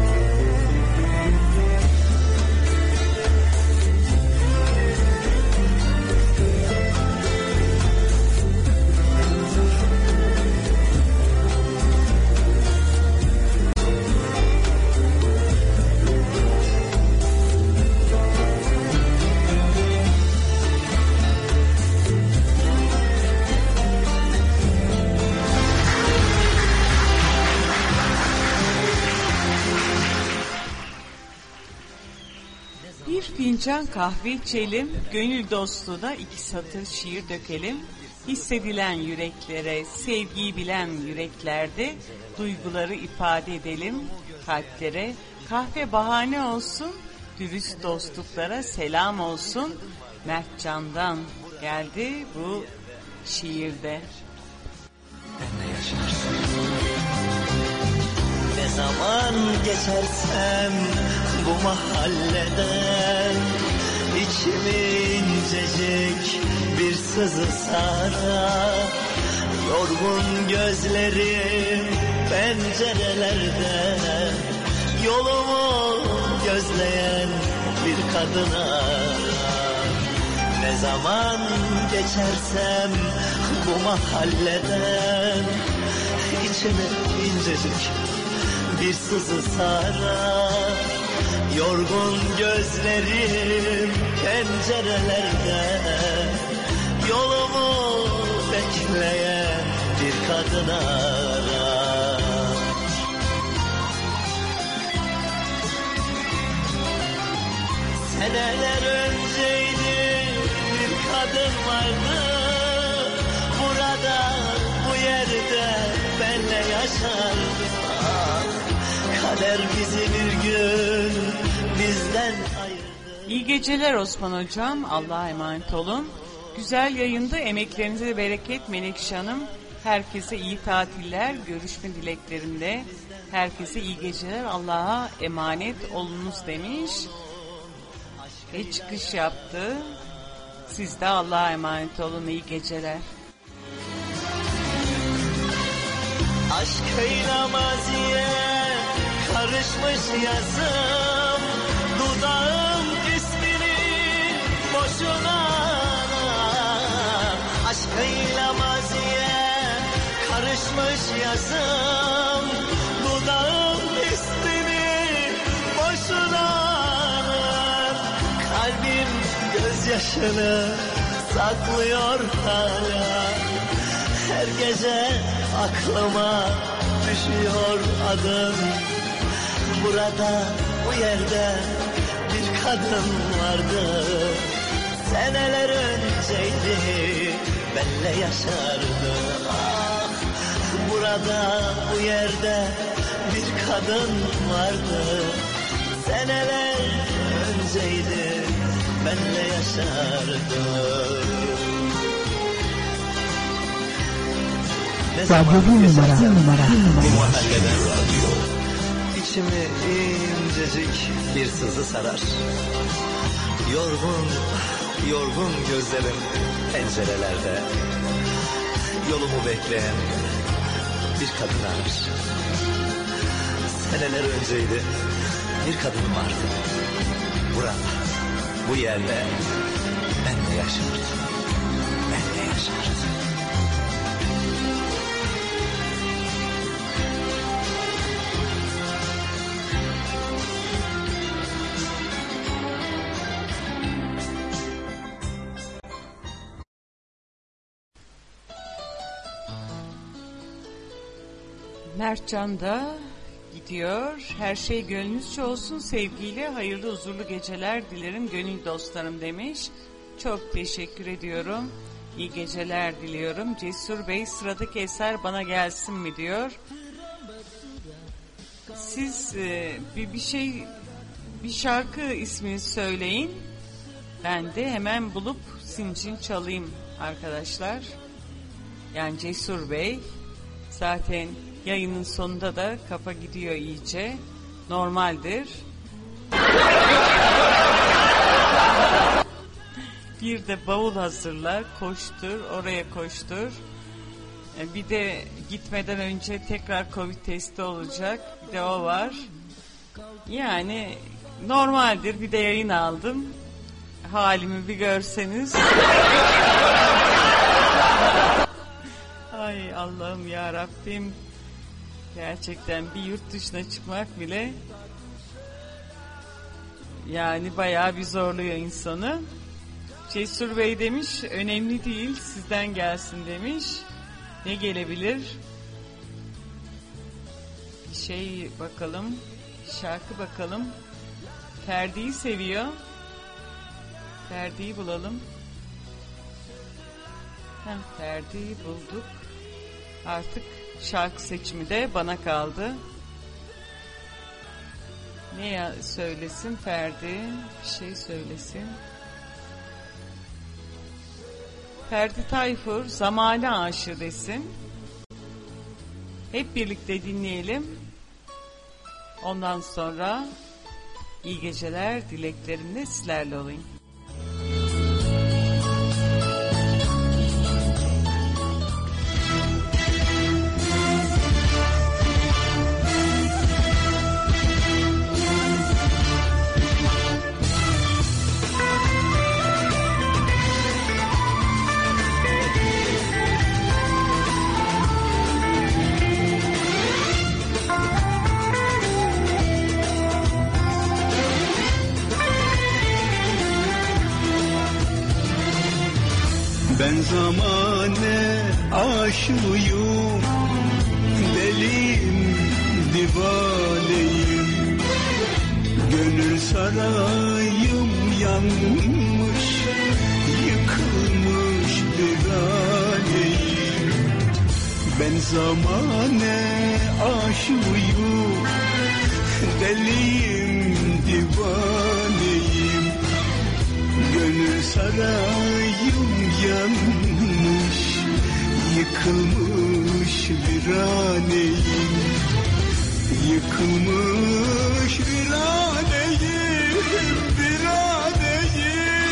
Bir fincan kahve içelim, gönül dostluğuna 2 satır şiir dökelim. Hissedilen yüreklere, sevgiyi bilen yüreklerde duyguları ifade edelim kalplere. Kahve bahane olsun, dürüst dostluklara selam olsun. Mert Can'dan geldi bu şiirde. Ne zaman geçersem bu mahalleden, içimi incecik bir sızı sarar. Yorgun gözlerim pencerelerde, yolumu gözleyen bir kadına. Ne zaman geçersem bu mahalleden, içimi incecik bir sızı sarar. Yorgun gözlerim pencerelerde, yolumu bekleyen bir kadın arar. Seneler önceydi bir kadın vardı, burada bu yerde benle yaşardı. Kader bizi bir gün bizden ayırdı. İyi geceler Osman Hocam. Allah'a emanet olun. Güzel yayında, emeklerinize bereket Menekşe Hanım. Herkese iyi tatiller, görüşme dileklerimle. Herkese iyi geceler, Allah'a emanet olunuz demiş. Ve çıkış yaptı. Siz de Allah'a emanet olun, iyi geceler. Aşkıyla maziye karışmış yazım, dudağım ismini boşuna. Aşkıyla maziye karışmış yazım, dudağım ismini boşuna. Kalbim gözyaşını saklıyor hala. Her gece aklıma düşüyor adın. Burada bu yerde bir kadın vardı. Seneler önceydi, benle yaşardı. Ah, burada bu yerde bir kadın vardı. Seneler önceydi, benle yaşardı. Ne zaman geçersem bu mahalleden radyo, İçimi incecik bir sızı sarar. Yorgun, yorgun gözlerim pencerelerde. Yolumu bekleyen bir kadın arar. Seneler önceydi, bir kadın vardı. Burada, bu yerde benle yaşardı. Benle yaşardı. Mertcan da gidiyor. Her şey gönlünüzce olsun, sevgiyle hayırlı huzurlu geceler dilerim gönül dostlarım demiş. Çok teşekkür ediyorum. İyi geceler diliyorum. Cesur Bey, sıradaki eser bana gelsin mi diyor. Siz bir şarkı ismini söyleyin. Ben de hemen bulup sizin için çalayım arkadaşlar. Yani Cesur Bey zaten yayının sonunda da kafa gidiyor iyice. Normaldir. Bir de bavul hazırla, koştur, oraya koştur. Bir de gitmeden önce tekrar Covid testi olacak. Bir de o var. Yani normaldir. Bir de yayın aldım. Halimi bir görseniz. Ay Allah'ım ya Rabbim. Gerçekten bir yurt dışına çıkmak bile yani bayağı bir zorluyor insanı. Cesur Bey demiş, önemli değil, sizden gelsin demiş. Ne gelebilir? Bakalım, şarkı bakalım. Ferdi'yi seviyor. Ferdi'yi bulalım. Ferdi'yi bulduk. Artık şarkı seçimi de bana kaldı. Ne söylesin Ferdi? Bir şey söylesin. Ferdi Tayfur zamane aşığı desin. Hep birlikte dinleyelim. Ondan sonra iyi geceler dileklerimle sizlerle olayım. Ben zamane aşığıyım, deliyim, divaneyim. Gönül sarayım yanmış, yıkılmış divaneyim. Ben zamane aşığıyım, deliyim, divaneyim. Gönül sarayım yanmış, yıkılmış viraneyim. Yıkılmış viraneyim, viraneyim.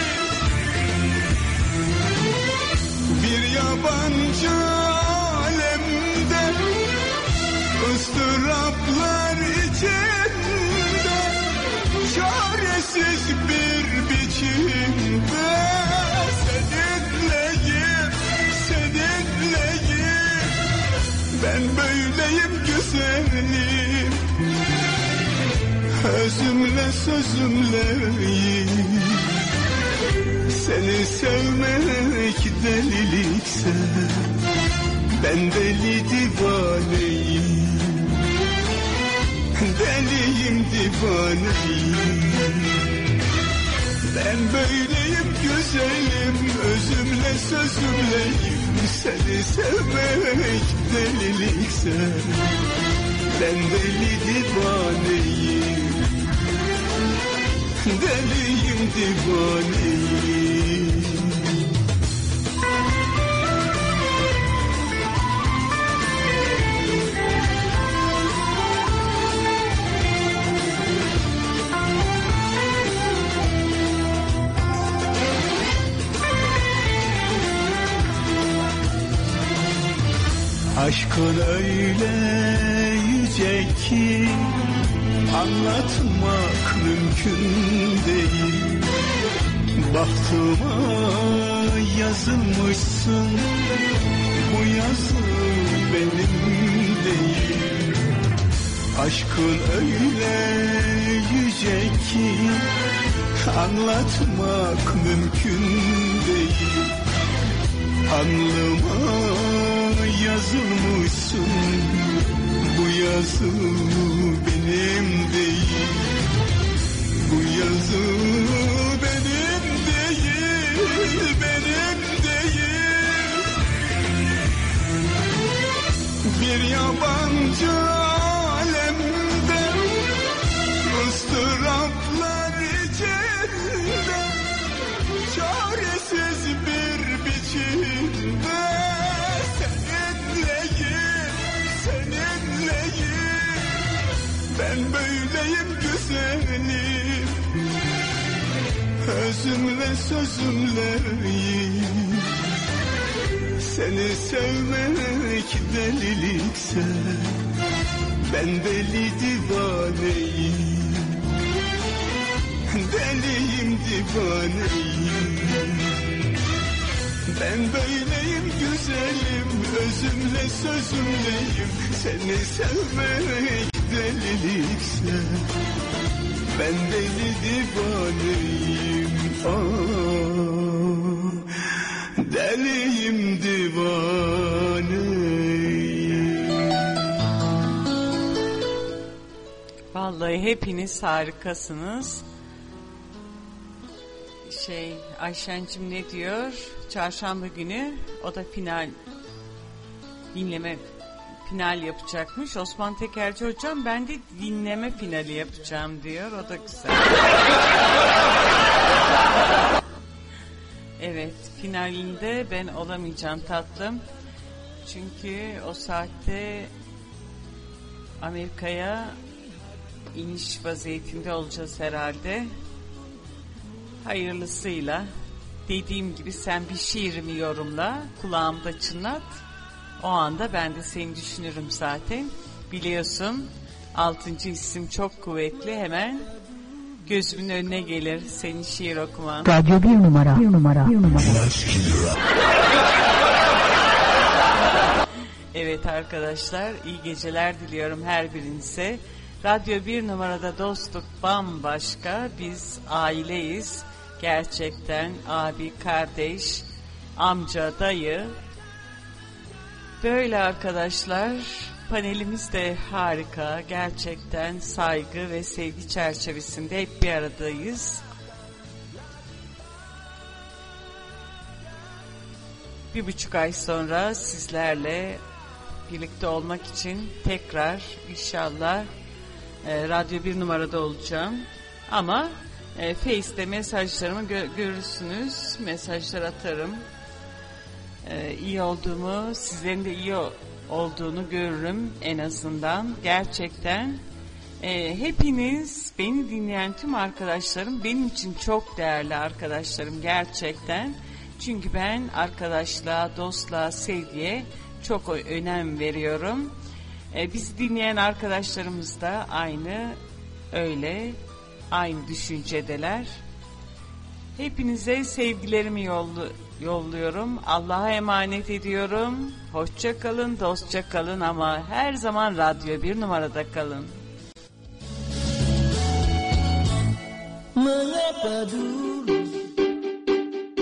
Bir yabancı alemde, ıstıraplar içinde, çaresiz bir biçimde seninleyim, seninleyim. Ben böyleyim güzelim, özümle sözümleyim. Seni sevmek delilikse ben deli divaneyim. Deliyim divaneyim. Ben böyleyim güzelim, özümle sözümleyim. Seni sevmek delilikse ben deli divaneyim. Deliyim divaneyim. Aşkın öyle yüce ki anlatmak mümkün değil. Bahtıma yazılmışsın, bu yazı benim değil. Aşkın öyle yüce ki anlatmak mümkün değil. Alnıma yazılmışsın, bu yazı benim değil. Bu yazı benim değil, benim değil. Bir yabancı alemde, ıstıraplar içinde, çaresiz bir biçimde seninleyim, seninleyim. Ben böyleyim güzelim, özümle sözümleyim. Seni sevmek delilikse ben deli divaneyim. Deliyim divaneyim. Ben böyleyim güzelim, özümle sözümleyim. Seni sevmek delilikse ben deli divaneyim. Deliyim divaneyim. Vallahi hepiniz harikasınız. Ayşen'cim ne diyor? Çarşamba günü o da dinleme final yapacakmış. Osman Tekerci hocam ben de dinleme finali yapacağım diyor. O da güzel. Evet, finalinde ben olamayacağım tatlım. Çünkü o saatte Amerika'ya iniş vaziyetinde olacağız herhalde. Hayırlısıyla. Dediğim gibi sen bir şiirimi yorumla, kulağımda çınlat. O anda ben de seni düşünürüm zaten. Biliyorsun 6. isim çok kuvvetli, hemen gözümün önüne gelir senin şiir okuman. Radyo 1 numara. Evet arkadaşlar, iyi geceler diliyorum her birinize. Radyo 1 numarada dostluk bambaşka, biz aileyiz. Gerçekten abi, kardeş, amca, dayı. Böyle arkadaşlar, panelimiz de harika. Gerçekten saygı ve sevgi çerçevesinde hep bir aradayız. 1,5 ay sonra sizlerle birlikte olmak için tekrar inşallah Radyo 1 numarada olacağım. Ama Face'te mesajlarımı görürsünüz. Mesajlar atarım. İyi olduğumu, sizlerin de iyi olduğunu görürüm en azından. Gerçekten hepiniz, beni dinleyen tüm arkadaşlarım benim için çok değerli arkadaşlarım gerçekten. Çünkü ben arkadaşlığa, dostluğa, sevgiye çok önem veriyorum. Bizi dinleyen arkadaşlarımız da aynı düşüncedeler. Hepinize sevgilerimi yolluyorum. Allah'a emanet ediyorum. Hoşça kalın, dostça kalın ama her zaman Radyo 1 numarada kalın. Mengapa dulu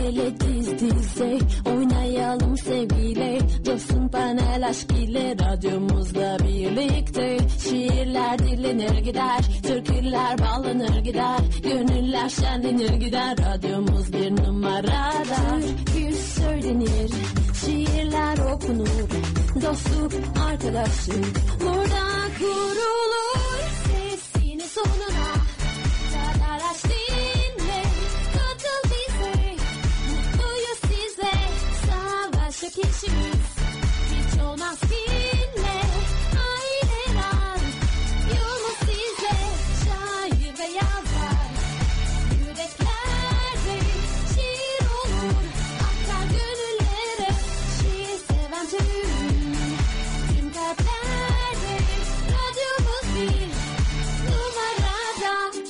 ele diz dize oynayalım sevgiyle, dostun panel aşk ile radyomuzda birlikte. Şiirler dinlenir gider, türküler bağlanır gider, gönüller şenlenir gider, radyomuz bir numarada. Türkü söylenir, şiirler okunur, dostluk arkadaşlık burada kurulur. Sesini sonuna kadar aç dinle, katıl bize, mutluyuz size. Savaşa kişimiz hiç olmaz kinle, aileler yolumuz size. Şair ve yazar yüreklerde şiir olur, akar gönüllere. Şiir seven tüm kalplerde, radyomuz bir numarada.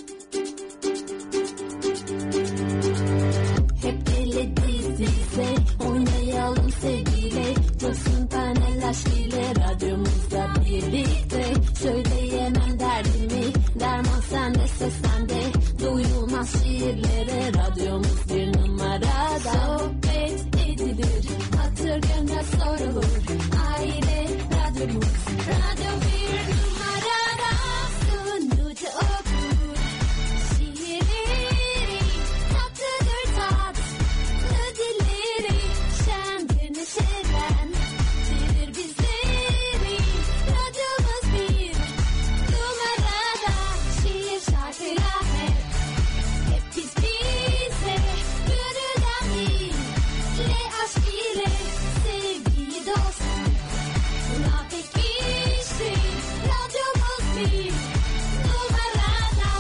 Hep ele diz dize oynayalım sevgiyle, dostun panel aşk ile radyomuzda birlikte. Söyleyemem derdimi, derman sende, ses sende, duyulmaz şiirlere radyomuz bir numarada. Sohbet edilir, hatır gönlüne sorulur, aile radyomuz, radyo bir numarada. Sunucu okur şiirleri, tatlıdır tatlı dilleri, şendir neşeden verir bizleri. Radyomuz bir numarada, şiir şarkılar hep biz bize, gönülden dille, aşk ile, sevgiyi dostluk, buna pekiştir. Radyomuz bir numarada.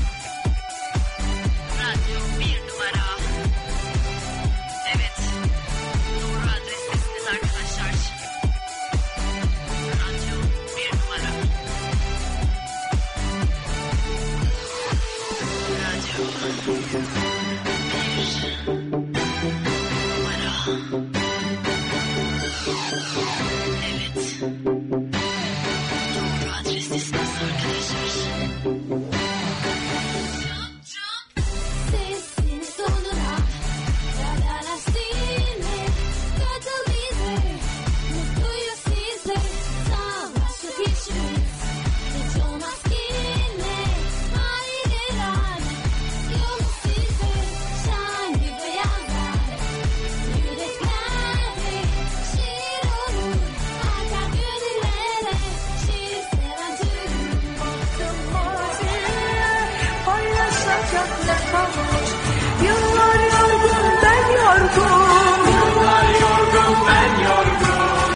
Radyo bir numara. Evet. Doğru adrestesiniz arkadaşlar. Radyo bir numara. Radyo.